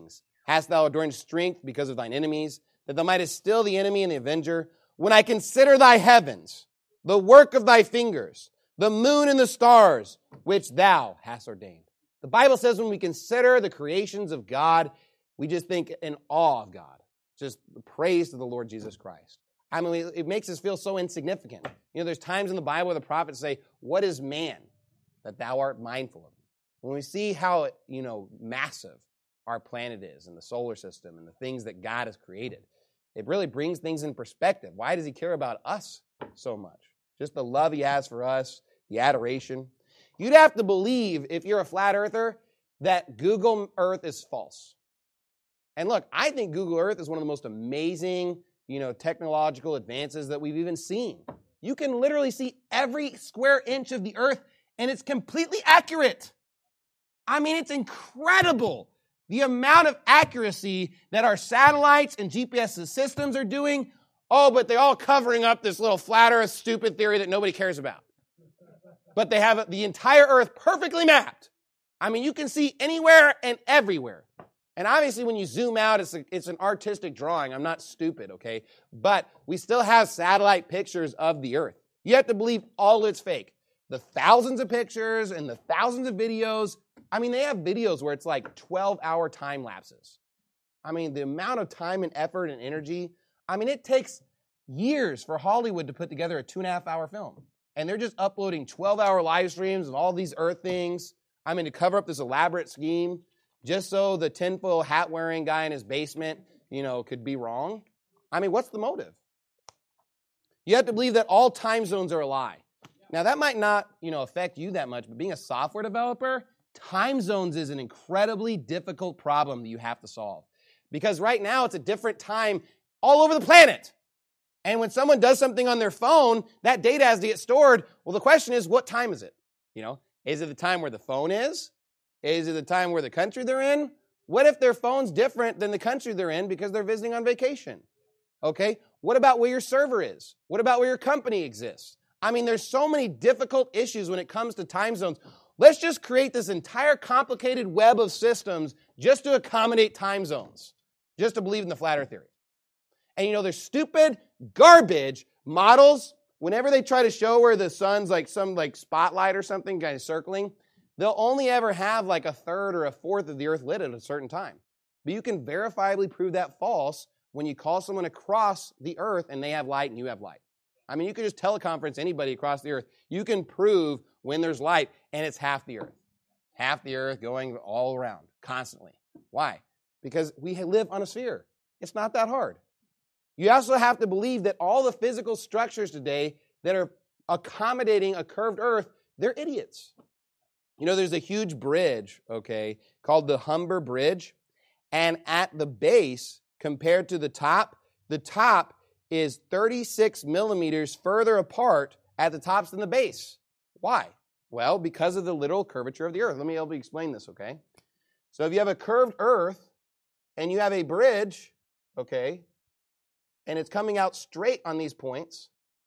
Hast thou adorned strength because of thine enemies, that thou mightest still the enemy and the avenger? When I consider thy heavens, the work of thy fingers, the moon and the stars, which thou hast ordained. The Bible says when we consider the creations of God, we just think in awe of God. Just praise to the Lord Jesus Christ. I mean, it makes us feel so insignificant. You know, there's times in the Bible where the prophets say, what is man that thou art mindful of him? When we see how, massive our planet is and the solar system and the things that God has created, it really brings things in perspective. Why does he care about us so much? Just the love he has for us, the adoration. You'd have to believe, if you're a flat earther, that Google Earth is false. And look, I think Google Earth is one of the most amazing, technological advances that we've even seen. You can literally see every square inch of the earth, and it's completely accurate. I mean, it's incredible the amount of accuracy that our satellites and GPS systems are doing. Oh, but they're all covering up this little flat earth stupid theory that nobody cares about. But they have the entire earth perfectly mapped. I mean, you can see anywhere and everywhere. And obviously, when you zoom out, it's an artistic drawing. I'm not stupid, okay? But we still have satellite pictures of the earth. You have to believe all it's fake. The thousands of pictures and the thousands of videos. I mean, they have videos where it's like 12-hour time lapses. I mean, the amount of time and effort and energy. I mean, it takes years for Hollywood to put together a 2.5-hour film. And they're just uploading 12-hour live streams of all these earth things. I mean, to cover up this elaborate scheme. Just so the tinfoil hat-wearing guy in his basement, could be wrong? I mean, what's the motive? You have to believe that all time zones are a lie. Now, that might not, affect you that much, but being a software developer, time zones is an incredibly difficult problem that you have to solve. Because right now, it's a different time all over the planet. And when someone does something on their phone, that data has to get stored. Well, the question is, what time is it? Is it the time where the phone is? Is it the time where the country they're in? What if their phone's different than the country they're in because they're visiting on vacation? Okay? What about where your server is? What about where your company exists? I mean, there's so many difficult issues when it comes to time zones. Let's just create this entire complicated web of systems just to accommodate time zones, just to believe in the flat earth theory. And there's stupid garbage models. Whenever they try to show where the sun's like some spotlight or something kind of circling, they'll only ever have like a third or a fourth of the earth lit at a certain time. But you can verifiably prove that false when you call someone across the earth and they have light and you have light. I mean, you can just teleconference anybody across the earth. You can prove when there's light and it's half the earth. Half the earth going all around constantly. Why? Because we live on a sphere. It's not that hard. You also have to believe that all the physical structures today that are accommodating a curved earth, they're idiots. There's a huge bridge, okay, called the Humber Bridge. And at the base, compared to the top is 36 millimeters further apart at the tops than the base. Why? Well, because of the literal curvature of the earth. Let me help you explain this, okay? So if you have a curved earth and you have a bridge, okay, and it's coming out straight on these points,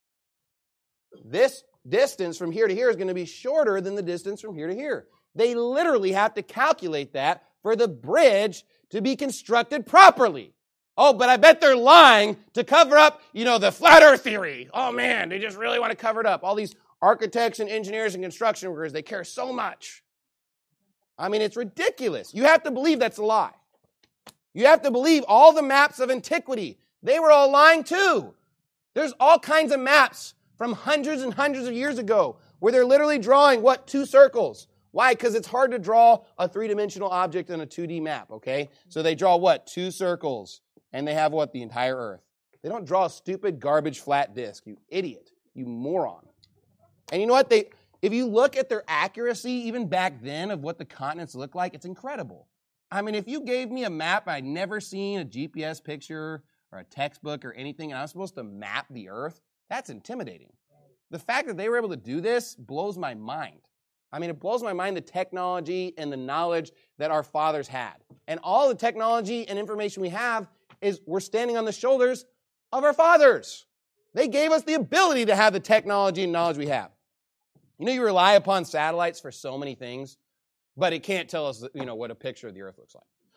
this distance from here to here is going to be shorter than the distance from here to here. They literally have to calculate that for the bridge to be constructed properly. Oh, but I bet they're lying to cover up, the flat earth theory. Oh man, they just really want to cover it up. All these architects and engineers and construction workers, they care so much. I mean, it's ridiculous. You have to believe that's a lie. You have to believe all the maps of antiquity. They were all lying too. There's all kinds of maps from hundreds and hundreds of years ago where they're literally drawing, 2 circles. Why? Because it's hard to draw a 3-dimensional object in a 2D map, okay? So they draw 2 circles, and they have the entire earth. They don't draw a stupid garbage flat disk, you idiot, you moron. And you know what? If you look at their accuracy, even back then, of what the continents look like, it's incredible. I mean, if you gave me a map, I'd never seen a GPS picture or a textbook or anything, and I'm supposed to map the earth, that's intimidating. The fact that they were able to do this blows my mind. I mean, it blows my mind the technology and the knowledge that our fathers had. And all the technology and information we have is we're standing on the shoulders of our fathers. They gave us the ability to have the technology and knowledge we have. You rely upon satellites for so many things, but it can't tell us, what a picture of the earth looks like.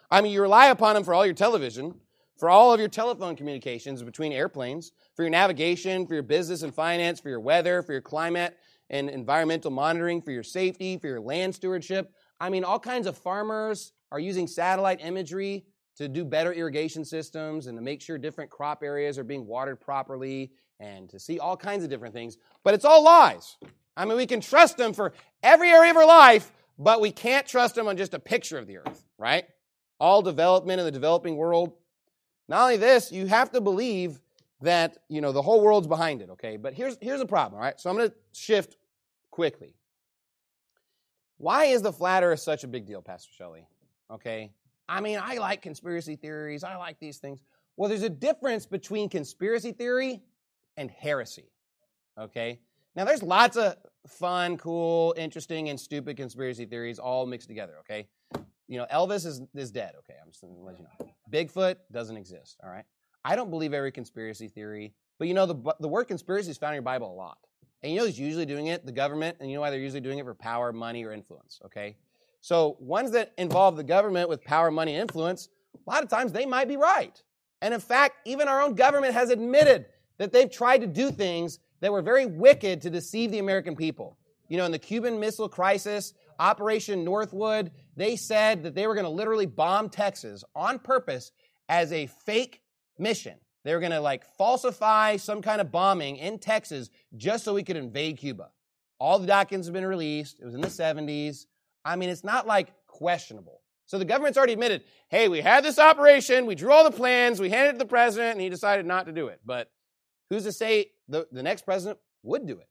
I mean, you rely upon them for all your television, for all of your telephone communications between airplanes, for your navigation, for your business and finance, for your weather, for your climate and environmental monitoring, for your safety, for your land stewardship. I mean, all kinds of farmers are using satellite imagery to do better irrigation systems and to make sure different crop areas are being watered properly and to see all kinds of different things. But it's all lies. I mean, we can trust them for every area of our life, but we can't trust them on just a picture of the earth, right? All development in the developing world. Not only this, you have to believe that, the whole world's behind it, okay? But here's a problem, all right? So I'm going to shift quickly. Why is the flat earth such a big deal, Pastor Shelley? Okay? I mean, I like conspiracy theories. I like these things. Well, there's a difference between conspiracy theory and heresy, okay? Now, there's lots of fun, cool, interesting, and stupid conspiracy theories all mixed together, okay? Elvis is dead, okay? I'm just going to let you know. Bigfoot doesn't exist, all right? I don't believe every conspiracy theory, but the word conspiracy is found in your Bible a lot. And who's usually doing it? The government, and you know why they're usually doing it? For power, money, or influence, okay? So ones that involve the government with power, money, and influence, a lot of times they might be right. And in fact, even our own government has admitted that they've tried to do things that were very wicked to deceive the American people. In the Cuban Missile Crisis, Operation Northwood, they said that they were going to literally bomb Texas on purpose as a fake mission. They were going to falsify some kind of bombing in Texas just so we could invade Cuba. All the documents have been released. It was in the 70s. I mean, it's not questionable. So the government's already admitted, hey, we had this operation, we drew all the plans, we handed it to the president, and he decided not to do it. But who's to say the next president would do it?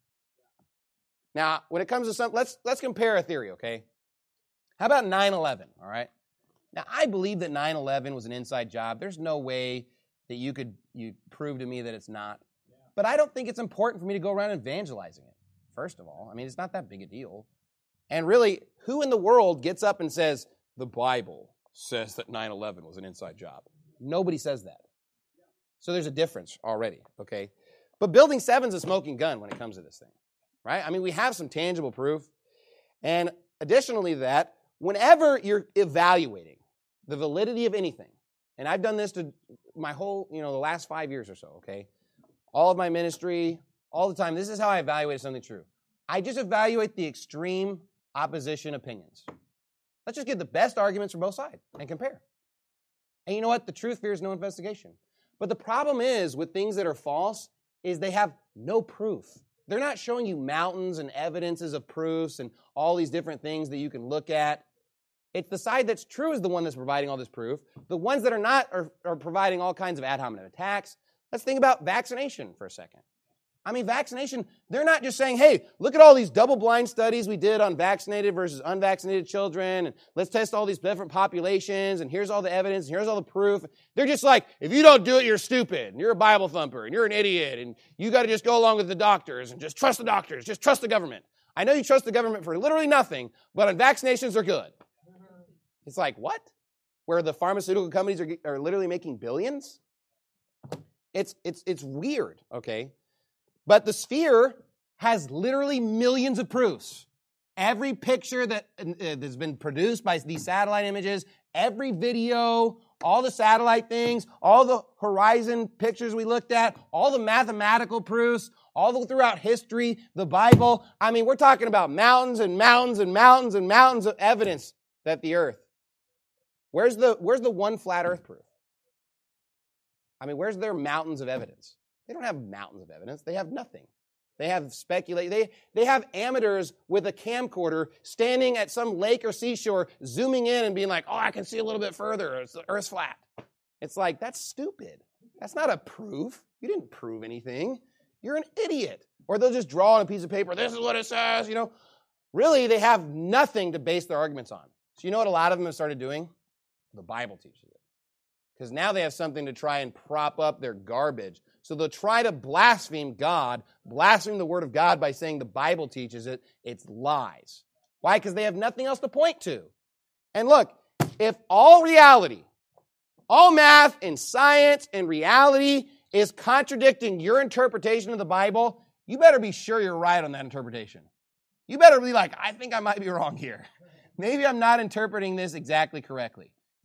Now, when it comes to something, let's compare a theory, okay? How about 9/11, all right? Now, I believe that 9/11 was an inside job. There's no way that you prove to me that it's not. But I don't think it's important for me to go around evangelizing it, first of all. I mean, it's not that big a deal. And really, who in the world gets up and says, the Bible says that 9/11 was an inside job? Nobody says that. So there's a difference already, okay? But Building 7's a smoking gun when it comes to this thing, right? I mean, we have some tangible proof. And additionally to that, whenever you're evaluating the validity of anything, and I've done this to my whole, the last 5 years or so, okay? All of my ministry, all the time, this is how I evaluate something true. I just evaluate the extreme opposition opinions. Let's just get the best arguments from both sides and compare. And you know what? The truth fears no investigation. But the problem is with things that are false is they have no proof. They're not showing you mountains and evidences of proofs and all these different things that you can look at. It's the side that's true is the one that's providing all this proof. The ones that are not are providing all kinds of ad hominem attacks. Let's think about vaccination for a second. I mean, vaccination, they're not just saying, hey, look at all these double-blind studies we did on vaccinated versus unvaccinated children, and let's test all these different populations, and here's all the evidence, and here's all the proof. They're just like, if you don't do it, you're stupid, and you're a Bible thumper, and you're an idiot, and you got to just go along with the doctors, and just trust the doctors, just trust the government. I know you trust the government for literally nothing, but on vaccinations, they're good. It's like, what? Where the pharmaceutical companies are literally making billions? It's weird, okay? But the Sphere has literally millions of proofs. Every picture that's been produced by these satellite images, every video, all the satellite things, all the horizon pictures we looked at, all the mathematical proofs, all throughout history, the Bible. I mean, we're talking about mountains and mountains and mountains and mountains of evidence that the earth. Where's the one flat earth proof? I mean, where's their mountains of evidence? They don't have mountains of evidence. They have nothing. They have They have amateurs with a camcorder standing at some lake or seashore, zooming in and being like, oh, I can see a little bit further. The Earth's flat. It's like, that's stupid. That's not a proof. You didn't prove anything. You're an idiot. Or they'll just draw on a piece of paper, this is what it says, Really, they have nothing to base their arguments on. So you know what a lot of them have started doing? The Bible teaches it. Because now they have something to try and prop up their garbage. So they'll try to blaspheme God, blaspheme the Word of God by saying the Bible teaches it. It's lies. Why? Because they have nothing else to point to. And look, if all reality, all math and science and reality is contradicting your interpretation of the Bible, you better be sure you're right on that interpretation. You better be like, I think I might be wrong here. Maybe I'm not interpreting this exactly correctly.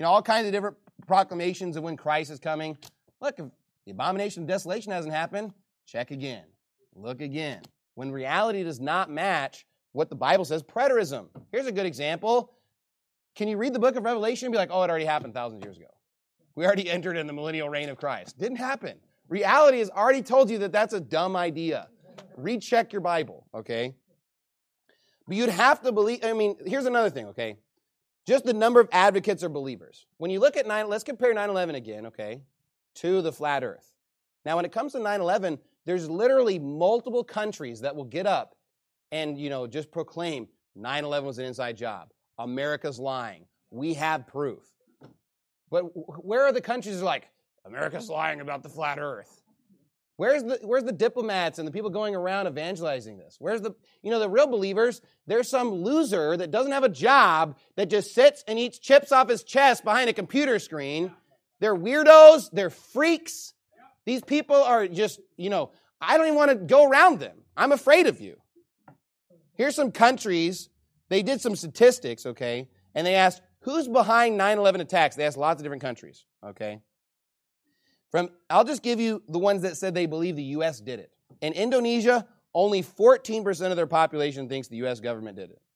all kinds of different proclamations of when Christ is coming. Look, if the abomination of desolation hasn't happened, check again. Look again. When reality does not match what the Bible says, preterism. Here's a good example. Can you read the book of Revelation and be like, oh, it already happened thousands of years ago? We already entered in the millennial reign of Christ. Didn't happen. Reality has already told you that that's a dumb idea. Recheck your Bible, okay? But you'd have to believe, here's another thing, okay? Just the number of advocates or believers. When you look at let's compare 9/11 again, okay, to the flat earth. Now, when it comes to 9/11, there's literally multiple countries that will get up and, just proclaim 9/11 was an inside job. America's lying. We have proof. But where are the countries that are like, America's lying about the flat earth? Where's the diplomats and the people going around evangelizing this? Where's the real believers? There's some loser that doesn't have a job that just sits and eats chips off his chest behind a computer screen. They're weirdos. They're freaks. These people are just, I don't even want to go around them. I'm afraid of you. Here's some countries. They did some statistics, okay, and they asked, who's behind 9/11 attacks? They asked lots of different countries, okay? I'll just give you the ones that said they believe the U.S. did it. In Indonesia, only 14% of their population thinks the U.S. government did it.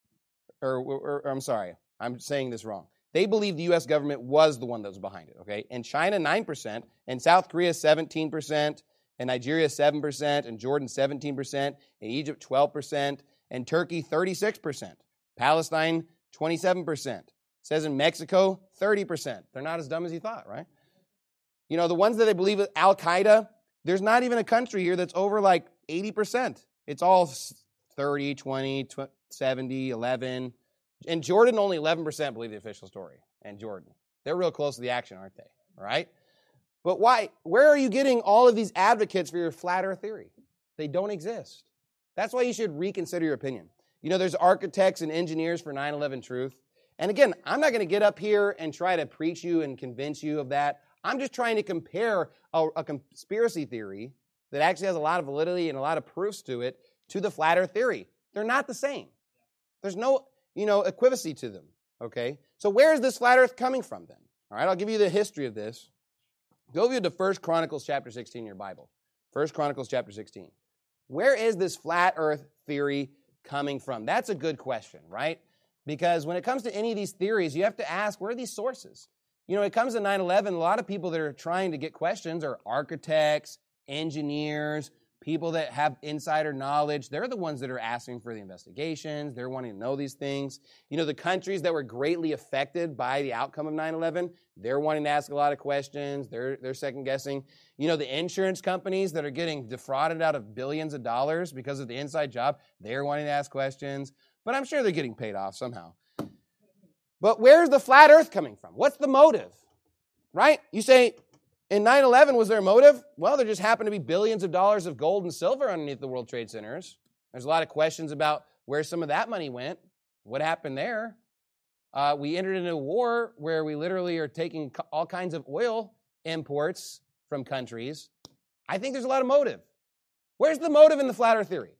Or I'm sorry, I'm saying this wrong. They believe the U.S. government was the one that was behind it, okay? In China, 9%. In South Korea, 17%. In Nigeria, 7%. In Jordan, 17%. In Egypt, 12%. In Turkey, 36%. Palestine, 27%. It says in Mexico, 30%. They're not as dumb as you thought, right? The ones that they believe with Al-Qaeda, there's not even a country here that's over like 80%. It's all 30, 20, 70, 11. In Jordan, only 11% believe the official story. And Jordan. They're real close to the action, aren't they? All right? But why? Where are you getting all of these advocates for your flat earth theory? They don't exist. That's why you should reconsider your opinion. There's architects and engineers for 9/11 truth. And again, I'm not going to get up here and try to preach you and convince you of that. I'm just trying to compare a conspiracy theory that actually has a lot of validity and a lot of proofs to it to the flat earth theory. They're not the same. There's no, equivacy to them, okay? So where is this flat earth coming from then? All right, I'll give you the history of this. Go to 1 Chronicles chapter 16 in your Bible. 1 Chronicles chapter 16. Where is this flat earth theory coming from? That's a good question, right? Because when it comes to any of these theories, you have to ask, where are these sources? It comes to 9/11, a lot of people that are trying to get questions are architects, engineers, people that have insider knowledge. They're the ones that are asking for the investigations. They're wanting to know these things. The countries that were greatly affected by the outcome of 9/11, they're wanting to ask a lot of questions. They're second-guessing. The insurance companies that are getting defrauded out of billions of dollars because of the inside job, they're wanting to ask questions. But I'm sure they're getting paid off somehow. But where's the flat earth coming from? What's the motive? Right? You say, in 9/11, was there a motive? Well, there just happened to be billions of dollars of gold and silver underneath the World Trade Centers. There's a lot of questions about where some of that money went. What happened there? We entered into a war where we literally are taking all kinds of oil imports from countries. I think there's a lot of motive. Where's the motive in the flat earth theory?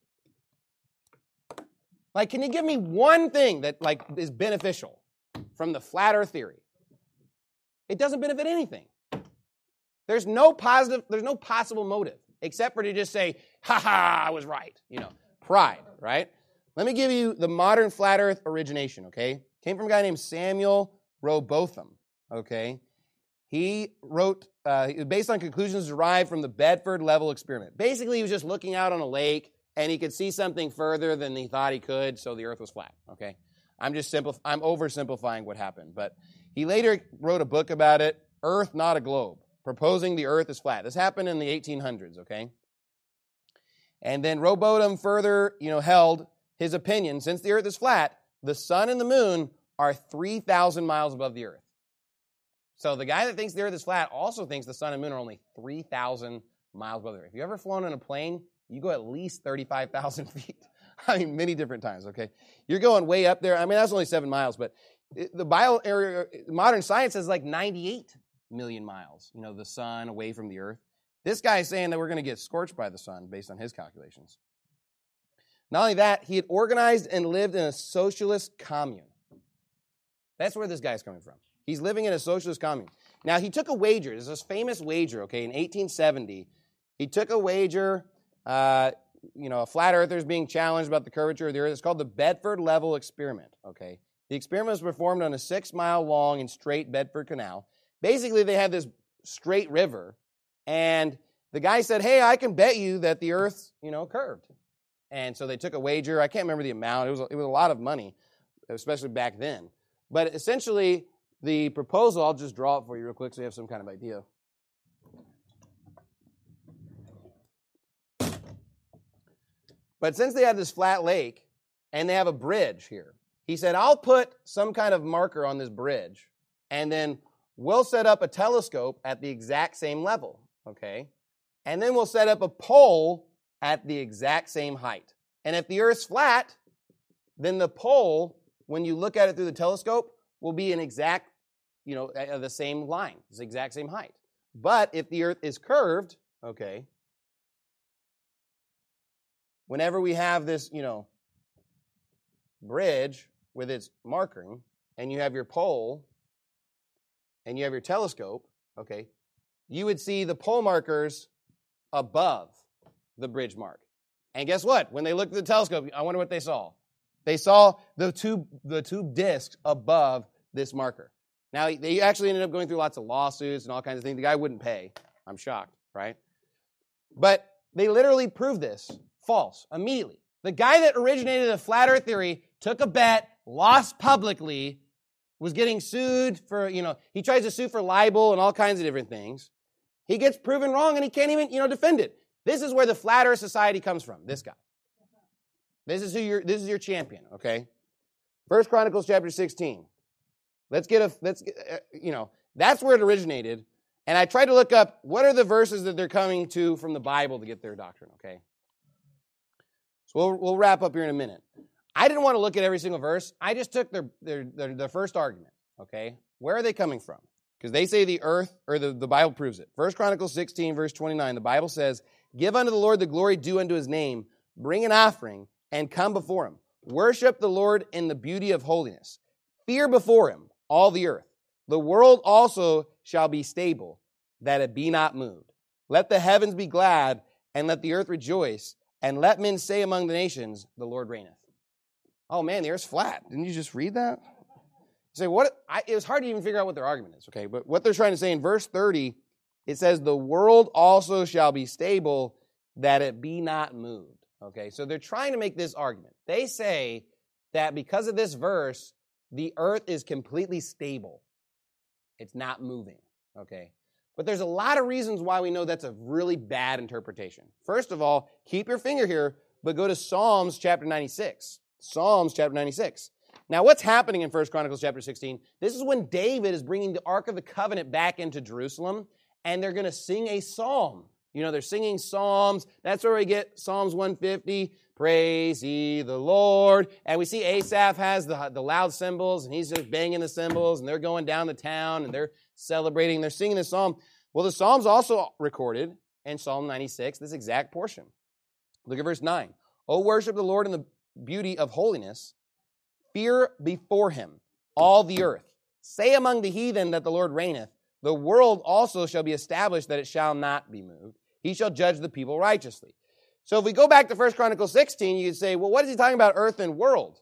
Can you give me one thing that, is beneficial from the flat earth theory? It doesn't benefit anything. There's no possible motive, except for to just say, I was right. Pride, right? Let me give you the modern flat earth origination, okay? Came from a guy named Samuel Rowbotham, okay? He wrote, based on conclusions derived from the Bedford Level experiment. Basically, he was just looking out on a lake, and he could see something further than he thought he could, so the earth was flat, okay? I'm oversimplifying what happened, but he later wrote a book about it, Earth Not a Globe, proposing the earth is flat. This happened in the 1800s, okay? And then Rowbotham further, held his opinion, since the earth is flat, the sun and the moon are 3,000 miles above the earth. So the guy that thinks the earth is flat also thinks the sun and moon are only 3,000 miles above the earth. If you've ever flown in a plane, you go at least 35,000 feet. Many different times, okay? You're going way up there. That's only 7 miles, but the modern science says 98 million miles, the sun away from the earth. This guy is saying that we're going to get scorched by the sun based on his calculations. Not only that, he had organized and lived in a socialist commune. That's where this guy is coming from. He's living in a socialist commune. Now, he took a wager. There's this famous wager, okay, in 1870. He took a wager, a flat earther is being challenged about the curvature of the earth. It's called the Bedford Level Experiment, okay? The experiment was performed on a 6-mile long and straight Bedford Canal. Basically, they had this straight river, and the guy said, hey, I can bet you that the earth's, curved. And so they took a wager. I can't remember the amount. It was a lot of money, especially back then. But essentially, the proposal, I'll just draw it for you real quick so you have some kind of idea. But since they have this flat lake and they have a bridge here, he said, I'll put some kind of marker on this bridge, and then we'll set up a telescope at the exact same level, okay? And then we'll set up a pole at the exact same height. And if the earth's flat, then the pole, when you look at it through the telescope, will be an exact, the same line, the exact same height. But if the earth is curved, okay, whenever we have this, bridge with its marking, and you have your pole, and you have your telescope, okay, you would see the pole markers above the bridge mark. And guess what? When they looked at the telescope, I wonder what they saw. They saw the two discs above this marker. Now, they actually ended up going through lots of lawsuits and all kinds of things. The guy wouldn't pay. I'm shocked, right? But they literally proved this false immediately. The guy that originated the flat earth theory took a bet, lost publicly, was getting sued for, he tries to sue for libel and all kinds of different things. He gets proven wrong and he can't even, defend it. This is where the Flat Earth Society comes from, this guy. This is your champion, okay? 1 Chronicles chapter 16. That's where it originated. And I tried to look up what are the verses that they're coming to from the Bible to get their doctrine, okay? So we'll wrap up here in a minute. I didn't want to look at every single verse. I just took their first argument, okay? Where are they coming from? Because they say the earth, or the Bible proves it. 1 Chronicles 16, verse 29, the Bible says, give unto the Lord the glory due unto his name, bring an offering, and come before him. Worship the Lord in the beauty of holiness. Fear before him, all the earth. The world also shall be stable, that it be not moved. Let the heavens be glad, and let the earth rejoice, and let men say among the nations, the Lord reigneth. Oh man, the earth's flat. Didn't you just read that? You say, what? It was hard to even figure out what their argument is, okay? But what they're trying to say in verse 30, it says, the world also shall be stable, that it be not moved. Okay, so they're trying to make this argument. They say that because of this verse, the earth is completely stable. It's not moving, okay? But there's a lot of reasons why we know that's a really bad interpretation. First of all, keep your finger here, but go to Psalms chapter 96. Psalms chapter 96. Now, what's happening in 1 Chronicles chapter 16? This is when David is bringing the Ark of the Covenant back into Jerusalem, and they're going to sing a psalm. They're singing psalms. That's where we get Psalms 150, praise ye the Lord. And we see Asaph has the loud cymbals, and he's just banging the cymbals, and they're going down the town, and they're celebrating. They're singing the psalm. Well, the psalm's also recorded in Psalm 96, this exact portion. Look at verse 9. O worship the Lord in the beauty of holiness. Fear before him, all the earth. Say among the heathen that the Lord reigneth. The world also shall be established, that it shall not be moved. He shall judge the people righteously. So if we go back to 1 Chronicles 16, you could say, well, what is he talking about, earth and world?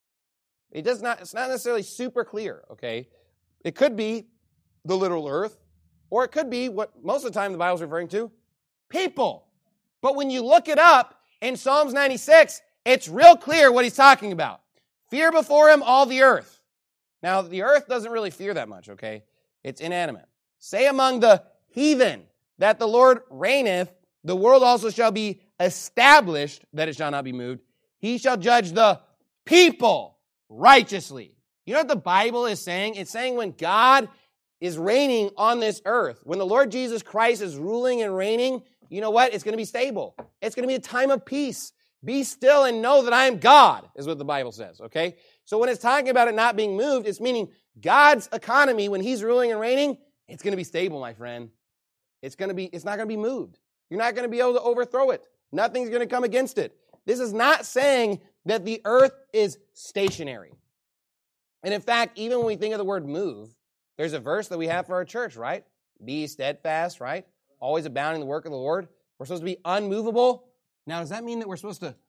It's not necessarily super clear, okay? It could be the literal earth, or it could be what most of the time the Bible's referring to, people. But when you look it up in Psalms 96, it's real clear what he's talking about. Fear before him all the earth. Now, the earth doesn't really fear that much, okay? It's inanimate. Say among the heathen that the Lord reigneth, the world also shall be established, that it shall not be moved. He shall judge the people righteously. You know what the Bible is saying? It's saying when God is reigning on this earth, when the Lord Jesus Christ is ruling and reigning, you know what? It's going to be stable. It's going to be a time of peace. Be still and know that I am God, is what the Bible says, okay? So when it's talking about it not being moved, it's meaning God's economy, when he's ruling and reigning, it's going to be stable, my friend. It's not going to be moved. You're not going to be able to overthrow it. Nothing's going to come against it. This is not saying that the earth is stationary. And in fact, even when we think of the word move, There's a verse that we have for our church, right? Be steadfast, right? Always abounding in the work of the Lord. We're supposed to be unmovable. Now, does that mean that we're supposed to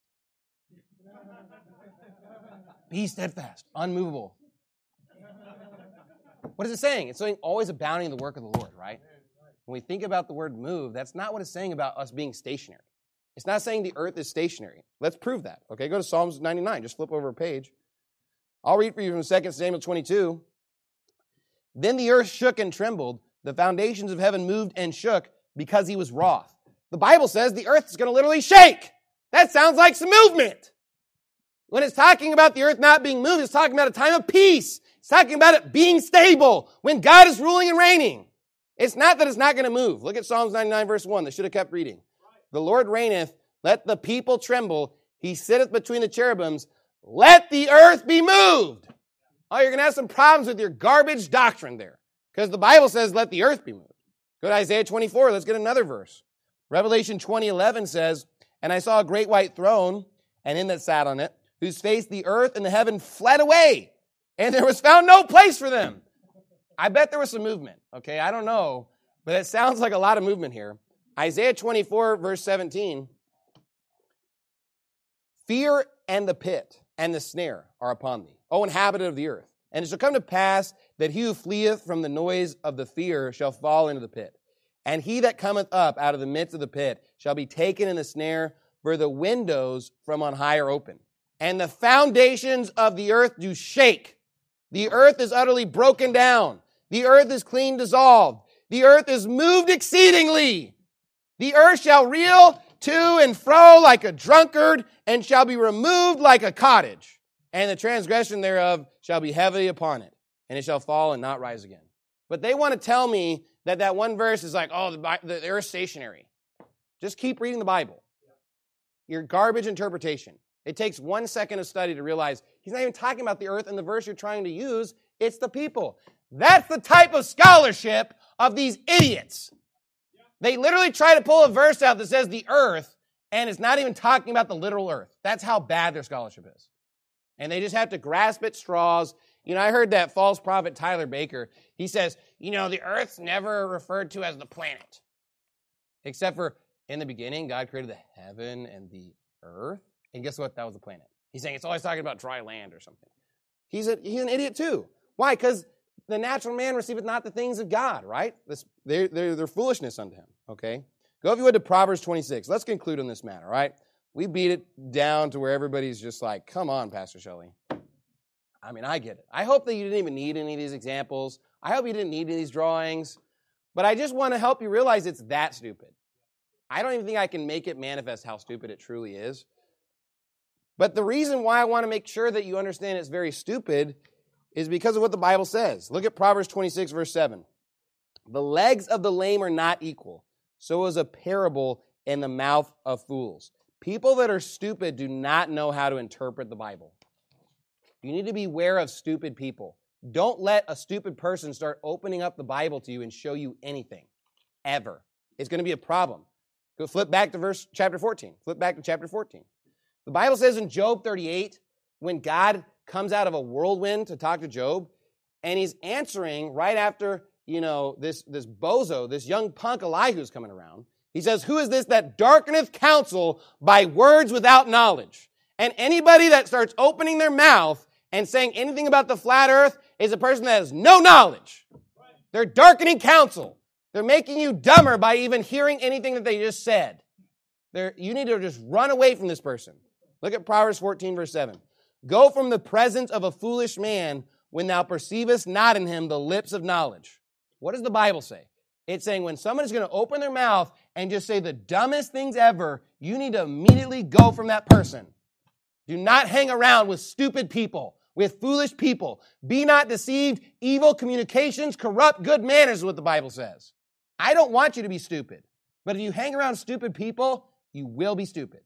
be steadfast, unmovable? What is it saying? It's saying always abounding in the work of the Lord, right? When we think about the word move, that's not what it's saying about us being stationary. It's not saying the earth is stationary. Let's prove that. Okay, go to Psalms 99. Just flip over a page. I'll read for you from 2 Samuel 22. Then the earth shook and trembled. The foundations of heaven moved and shook because he was wroth. The Bible says the earth is going to literally shake. That sounds like some movement. When it's talking about the earth not being moved, it's talking about a time of peace. It's talking about it being stable when God is ruling and reigning. It's not that it's not going to move. Look at Psalms 99 verse 1. They should have kept reading. The Lord reigneth, let the people tremble. He sitteth between the cherubims. Let the earth be moved. Oh, you're going to have some problems with your garbage doctrine there. Because the Bible says, let the earth be moved. Go to Isaiah 24. Let's get another verse. Revelation 20:11 says, and I saw a great white throne, and him that sat on it, whose face the earth and the heaven fled away, and there was found no place for them. I bet there was some movement. Okay, I don't know, but it sounds like a lot of movement here. Isaiah 24, verse 17. Fear and the pit and the snare are upon thee, O inhabitant of the earth. And it shall come to pass that he who fleeth from the noise of the fear shall fall into the pit. And he that cometh up out of the midst of the pit shall be taken in the snare, for the windows from on high are open. And the foundations of the earth do shake. The earth is utterly broken down. The earth is clean dissolved. The earth is moved exceedingly. The earth shall reel to and fro like a drunkard, and shall be removed like a cottage. And the transgression thereof shall be heavy upon it, and it shall fall and not rise again. But they want to tell me that one verse is like, oh, the earth's stationary. Just keep reading the Bible. Your garbage interpretation. It takes 1 second of study to realize he's not even talking about the earth in the verse you're trying to use. It's the people. That's the type of scholarship of these idiots. They literally try to pull a verse out that says the earth, and it's not even talking about the literal earth. That's how bad their scholarship is. And they just have to grasp at straws. You know, I heard that false prophet Tyler Baker. He says, you know, the earth's never referred to as the planet. Except for in the beginning, God created the heaven and the earth. And guess what? That was the planet. He's saying it's always talking about dry land or something. He's an idiot too. Why? Because the natural man receiveth not the things of God, right? They're foolishness unto him, okay? Go if you would to Proverbs 26. Let's conclude on this matter, all right? We beat it down to where everybody's just like, come on, Pastor Shelley. I mean, I get it. I hope that you didn't even need any of these examples. I hope you didn't need any of these drawings. But I just want to help you realize it's that stupid. I don't even think I can make it manifest how stupid it truly is. But the reason why I want to make sure that you understand it's very stupid is because of what the Bible says. Look at Proverbs 26, verse 7. The legs of the lame are not equal. So is a parable in the mouth of fools. People that are stupid do not know how to interpret the Bible. You need to beware of stupid people. Don't let a stupid person start opening up the Bible to you and show you anything, ever. It's going to be a problem. Go flip back to chapter 14. Flip back to chapter 14. The Bible says in Job 38, when God comes out of a whirlwind to talk to Job, and he's answering right after, this bozo, this young punk Elihu's coming around. He says, who is this that darkeneth counsel by words without knowledge? And anybody that starts opening their mouth and saying anything about the flat earth is a person that has no knowledge. They're darkening counsel. They're making you dumber by even hearing anything that they just said. You need to just run away from this person. Look at Proverbs 14, verse 7. Go from the presence of a foolish man when thou perceivest not in him the lips of knowledge. What does the Bible say? It's saying when someone is going to open their mouth and just say the dumbest things ever, you need to immediately go from that person. Do not hang around with stupid people, with foolish people. Be not deceived. Evil communications corrupt good manners is what the Bible says. I don't want you to be stupid. But if you hang around stupid people, you will be stupid.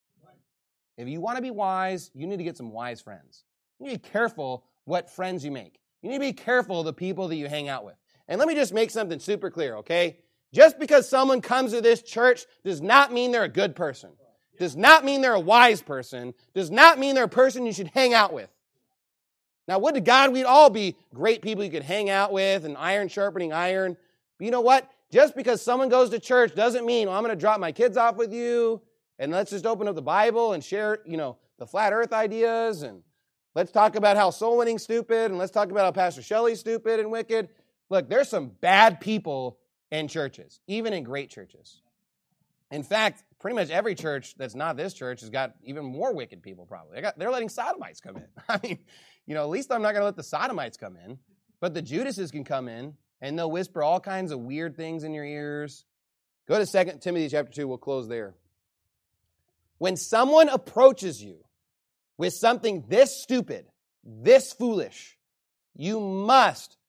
If you want to be wise, you need to get some wise friends. You need to be careful what friends you make. You need to be careful of the people that you hang out with. And let me just make something super clear, okay? Just because someone comes to this church does not mean they're a good person. Does not mean they're a wise person. Does not mean they're a person you should hang out with. Now, would to God we'd all be great people you could hang out with and iron sharpening iron. But you know what? Just because someone goes to church doesn't mean, well, I'm going to drop my kids off with you and let's just open up the Bible and share, the flat earth ideas and let's talk about how soul winning's stupid and let's talk about how Pastor Shelley's stupid and wicked. Look, there's some bad people in churches, even in great churches. In fact, pretty much every church that's not this church has got even more wicked people probably. They're letting sodomites come in. I mean, at least I'm not going to let the sodomites come in, but the Judases can come in and they'll whisper all kinds of weird things in your ears. Go to 2 Timothy chapter 2. We'll close there. When someone approaches you with something this stupid, this foolish, you must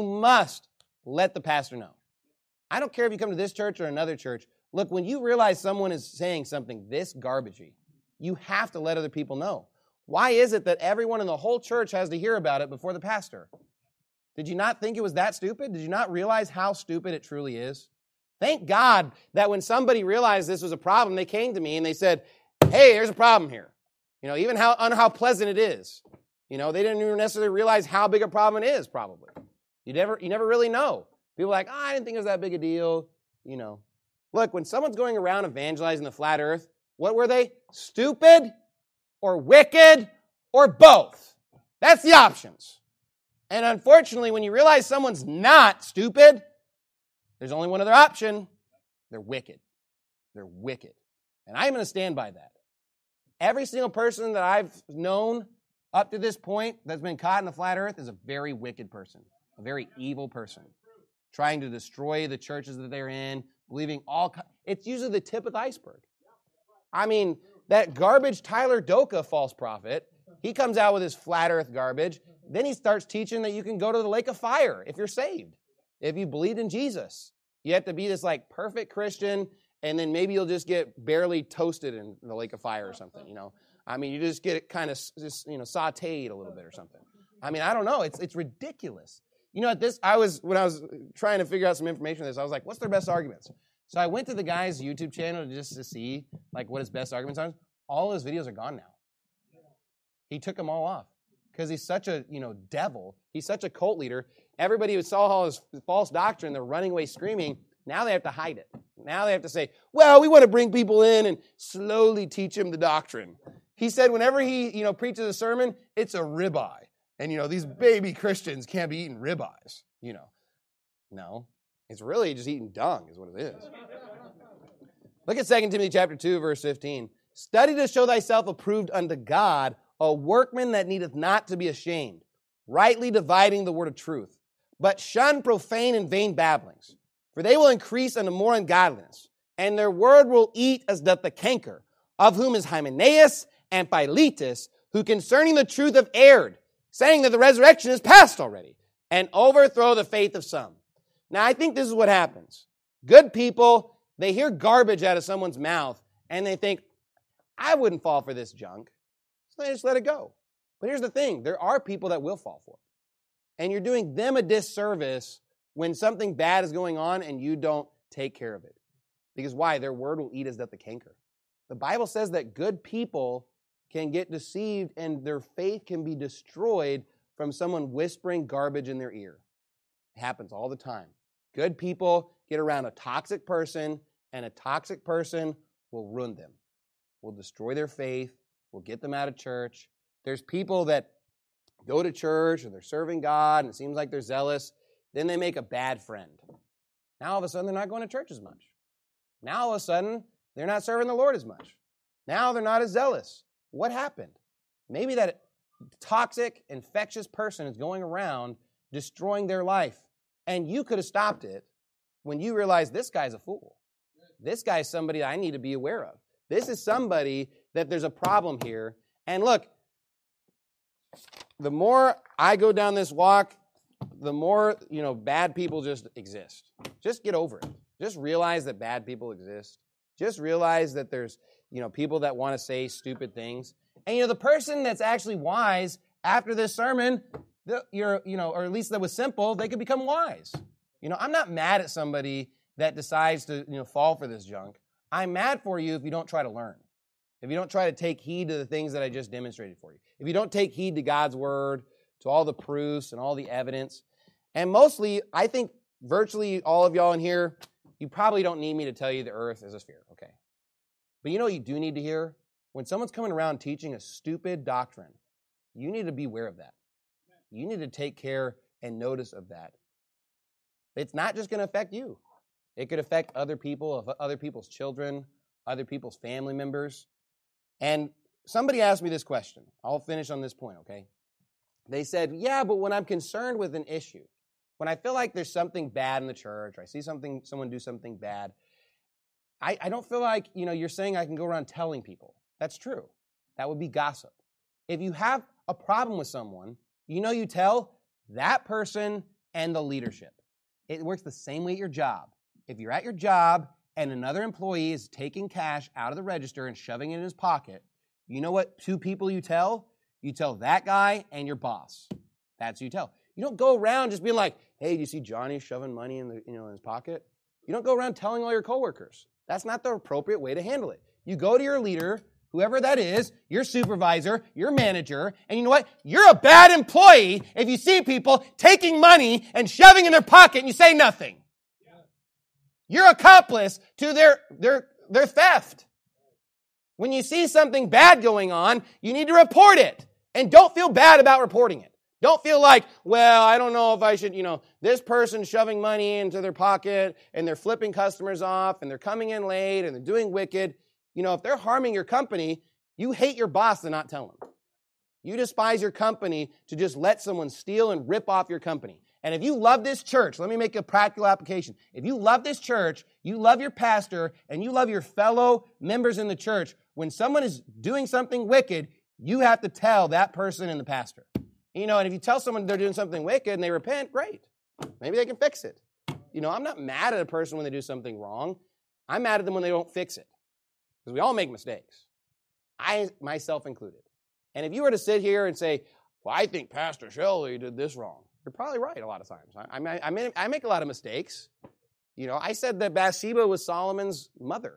let the pastor know. I don't care if you come to this church or another church. Look, when you realize someone is saying something this garbagey, you have to let other people know. Why is it that everyone in the whole church has to hear about it before the pastor? Did you not think it was that stupid? Did you not realize how stupid it truly is? Thank God that when somebody realized this was a problem, they came to me and they said, hey, there's a problem here. Even how pleasant it is. They didn't even necessarily realize how big a problem it is, probably. You never really know. People are like, I didn't think it was that big a deal. Look, when someone's going around evangelizing the flat earth, what were they? Stupid or wicked or both? That's the options. And unfortunately, when you realize someone's not stupid, there's only one other option. They're wicked. They're wicked. And I'm going to stand by that. Every single person that I've known up to this point that's been caught in the flat earth is a very wicked person, a very evil person, trying to destroy the churches that they're in, believing it's usually the tip of the iceberg. I mean, that garbage Tyler Doka false prophet, he comes out with his flat earth garbage, then he starts teaching that you can go to the lake of fire if you're saved, if you believe in Jesus. You have to be this perfect Christian, and then maybe you'll just get barely toasted in the lake of fire or something, I mean, you just get it kind of sauteed a little bit or something. I mean, I don't know. It's ridiculous. When I was trying to figure out some information on this, I was like, what's their best arguments? So I went to the guy's YouTube channel just to see what his best arguments are. All his videos are gone now. He took them all off because he's such a, devil. He's such a cult leader. Everybody who saw all his false doctrine, they're running away screaming. Now they have to hide it. Now they have to say, well, we want to bring people in and slowly teach them the doctrine. He said whenever he, preaches a sermon, it's a ribeye. And, these baby Christians can't be eating ribeyes, No, it's really just eating dung is what it is. Look at 2 Timothy chapter 2, verse 15. Study to show thyself approved unto God, a workman that needeth not to be ashamed, rightly dividing the word of truth. But shun profane and vain babblings, for they will increase unto more ungodliness, and their word will eat as doth the canker, of whom is Hymenaeus and Philetus, who concerning the truth have erred, saying that the resurrection is past already, and overthrow the faith of some. Now, I think this is what happens. Good people, they hear garbage out of someone's mouth, and they think, I wouldn't fall for this junk, so they just let it go. But here's the thing. There are people that will fall for it. And you're doing them a disservice when something bad is going on and you don't take care of it. Because why? Their word will eat as doth the canker. The Bible says that good people can get deceived and their faith can be destroyed from someone whispering garbage in their ear. It happens all the time. Good people get around a toxic person, and a toxic person will ruin them, will destroy their faith, will get them out of church. There's people that go to church and they're serving God and it seems like they're zealous. Then they make a bad friend. Now all of a sudden they're not going to church as much. Now all of a sudden they're not serving the Lord as much. Now they're not as zealous. What happened? Maybe that toxic, infectious person is going around destroying their life. And you could have stopped it when you realized this guy's a fool. This guy's somebody I need to be aware of. This is somebody that there's a problem here. And look, the more I go down this walk, the more, bad people just exist. Just get over it. Just realize that bad people exist. Just realize that there's, people that want to say stupid things. And, the person that's actually wise after this sermon, or at least that was simple, they could become wise. I'm not mad at somebody that decides to, fall for this junk. I'm mad for you if you don't try to learn. If you don't try to take heed to the things that I just demonstrated for you. If you don't take heed to God's word, to all the proofs and all the evidence. And mostly, I think virtually all of y'all in here, you probably don't need me to tell you the earth is a sphere, okay? But you know what you do need to hear? When someone's coming around teaching a stupid doctrine, you need to be aware of that. You need to take care and notice of that. It's not just going to affect you. It could affect other people, other people's children, other people's family members. And somebody asked me this question. I'll finish on this point, okay? They said, yeah, but when I'm concerned with an issue, when I feel like there's something bad in the church, or I see someone do something bad, I don't feel like, you're saying I can go around telling people. That's true. That would be gossip. If you have a problem with someone, you tell that person and the leadership. It works the same way at your job. If you're at your job and another employee is taking cash out of the register and shoving it in his pocket, you know what two people you tell? You tell that guy and your boss. That's who you tell. You don't go around just being like, hey, do you see Johnny shoving money in his pocket? You don't go around telling all your coworkers. That's not the appropriate way to handle it. You go to your leader, whoever that is, your supervisor, your manager, and you know what? You're a bad employee if you see people taking money and shoving in their pocket and you say nothing. You're accomplice to their theft. When you see something bad going on, you need to report it. And don't feel bad about reporting it. Don't feel like, well, I don't know if I should, this person's shoving money into their pocket and they're flipping customers off and they're coming in late and they're doing wicked. If they're harming your company, you hate your boss to not tell them. You despise your company to just let someone steal and rip off your company. And if you love this church, let me make a practical application. If you love this church, you love your pastor, and you love your fellow members in the church, when someone is doing something wicked, you have to tell that person and the pastor. And if you tell someone they're doing something wicked and they repent, great. Maybe they can fix it. I'm not mad at a person when they do something wrong. I'm mad at them when they don't fix it. Because we all make mistakes. I, myself included. And if you were to sit here and say, well, I think Pastor Shelley did this wrong, you're probably right a lot of times. I make a lot of mistakes. I said that Bathsheba was Solomon's wife.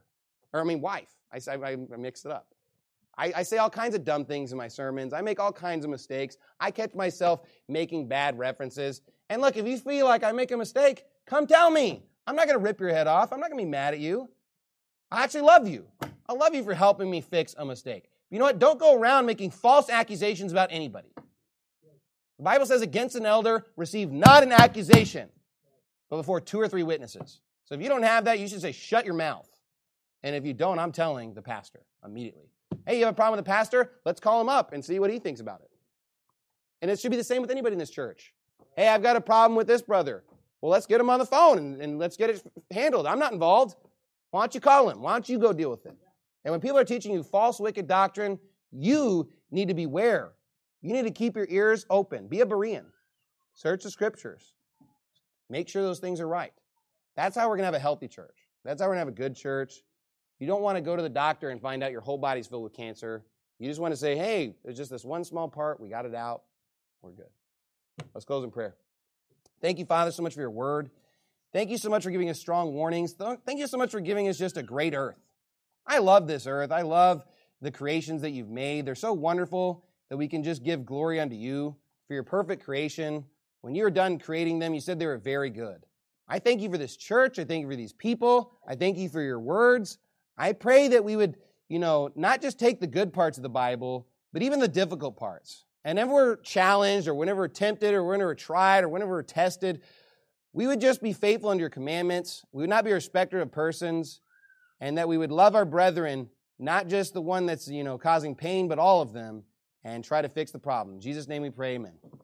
I mixed it up. I say all kinds of dumb things in my sermons. I make all kinds of mistakes. I catch myself making bad references. And look, if you feel like I make a mistake, come tell me. I'm not going to rip your head off. I'm not going to be mad at you. I actually love you. I love you for helping me fix a mistake. You know what? Don't go around making false accusations about anybody. The Bible says against an elder, receive not an accusation, but before 2 or 3 witnesses. So if you don't have that, you should say, shut your mouth. And if you don't, I'm telling the pastor immediately. Hey, you have a problem with the pastor? Let's call him up and see what he thinks about it. And it should be the same with anybody in this church. Hey, I've got a problem with this brother. Well, let's get him on the phone and let's get it handled. I'm not involved. Why don't you call him? Why don't you go deal with it? And when people are teaching you false, wicked doctrine, you need to beware. You need to keep your ears open. Be a Berean. Search the scriptures. Make sure those things are right. That's how we're going to have a healthy church. That's how we're going to have a good church. You don't want to go to the doctor and find out your whole body's filled with cancer. You just want to say, hey, there's just this one small part. We got it out. We're good. Let's close in prayer. Thank you, Father, so much for your word. Thank you so much for giving us strong warnings. Thank you so much for giving us just a great earth. I love this earth. I love the creations that you've made. They're so wonderful that we can just give glory unto you for your perfect creation. When you were done creating them, you said they were very good. I thank you for this church. I thank you for these people. I thank you for your words. I pray that we would, not just take the good parts of the Bible, but even the difficult parts. And whenever we're challenged or whenever we're tempted or whenever we're tried or whenever we're tested, we would just be faithful unto your commandments. We would not be a respecter of persons, and that we would love our brethren, not just the one that's, causing pain, but all of them, and try to fix the problem. In Jesus' name we pray, amen.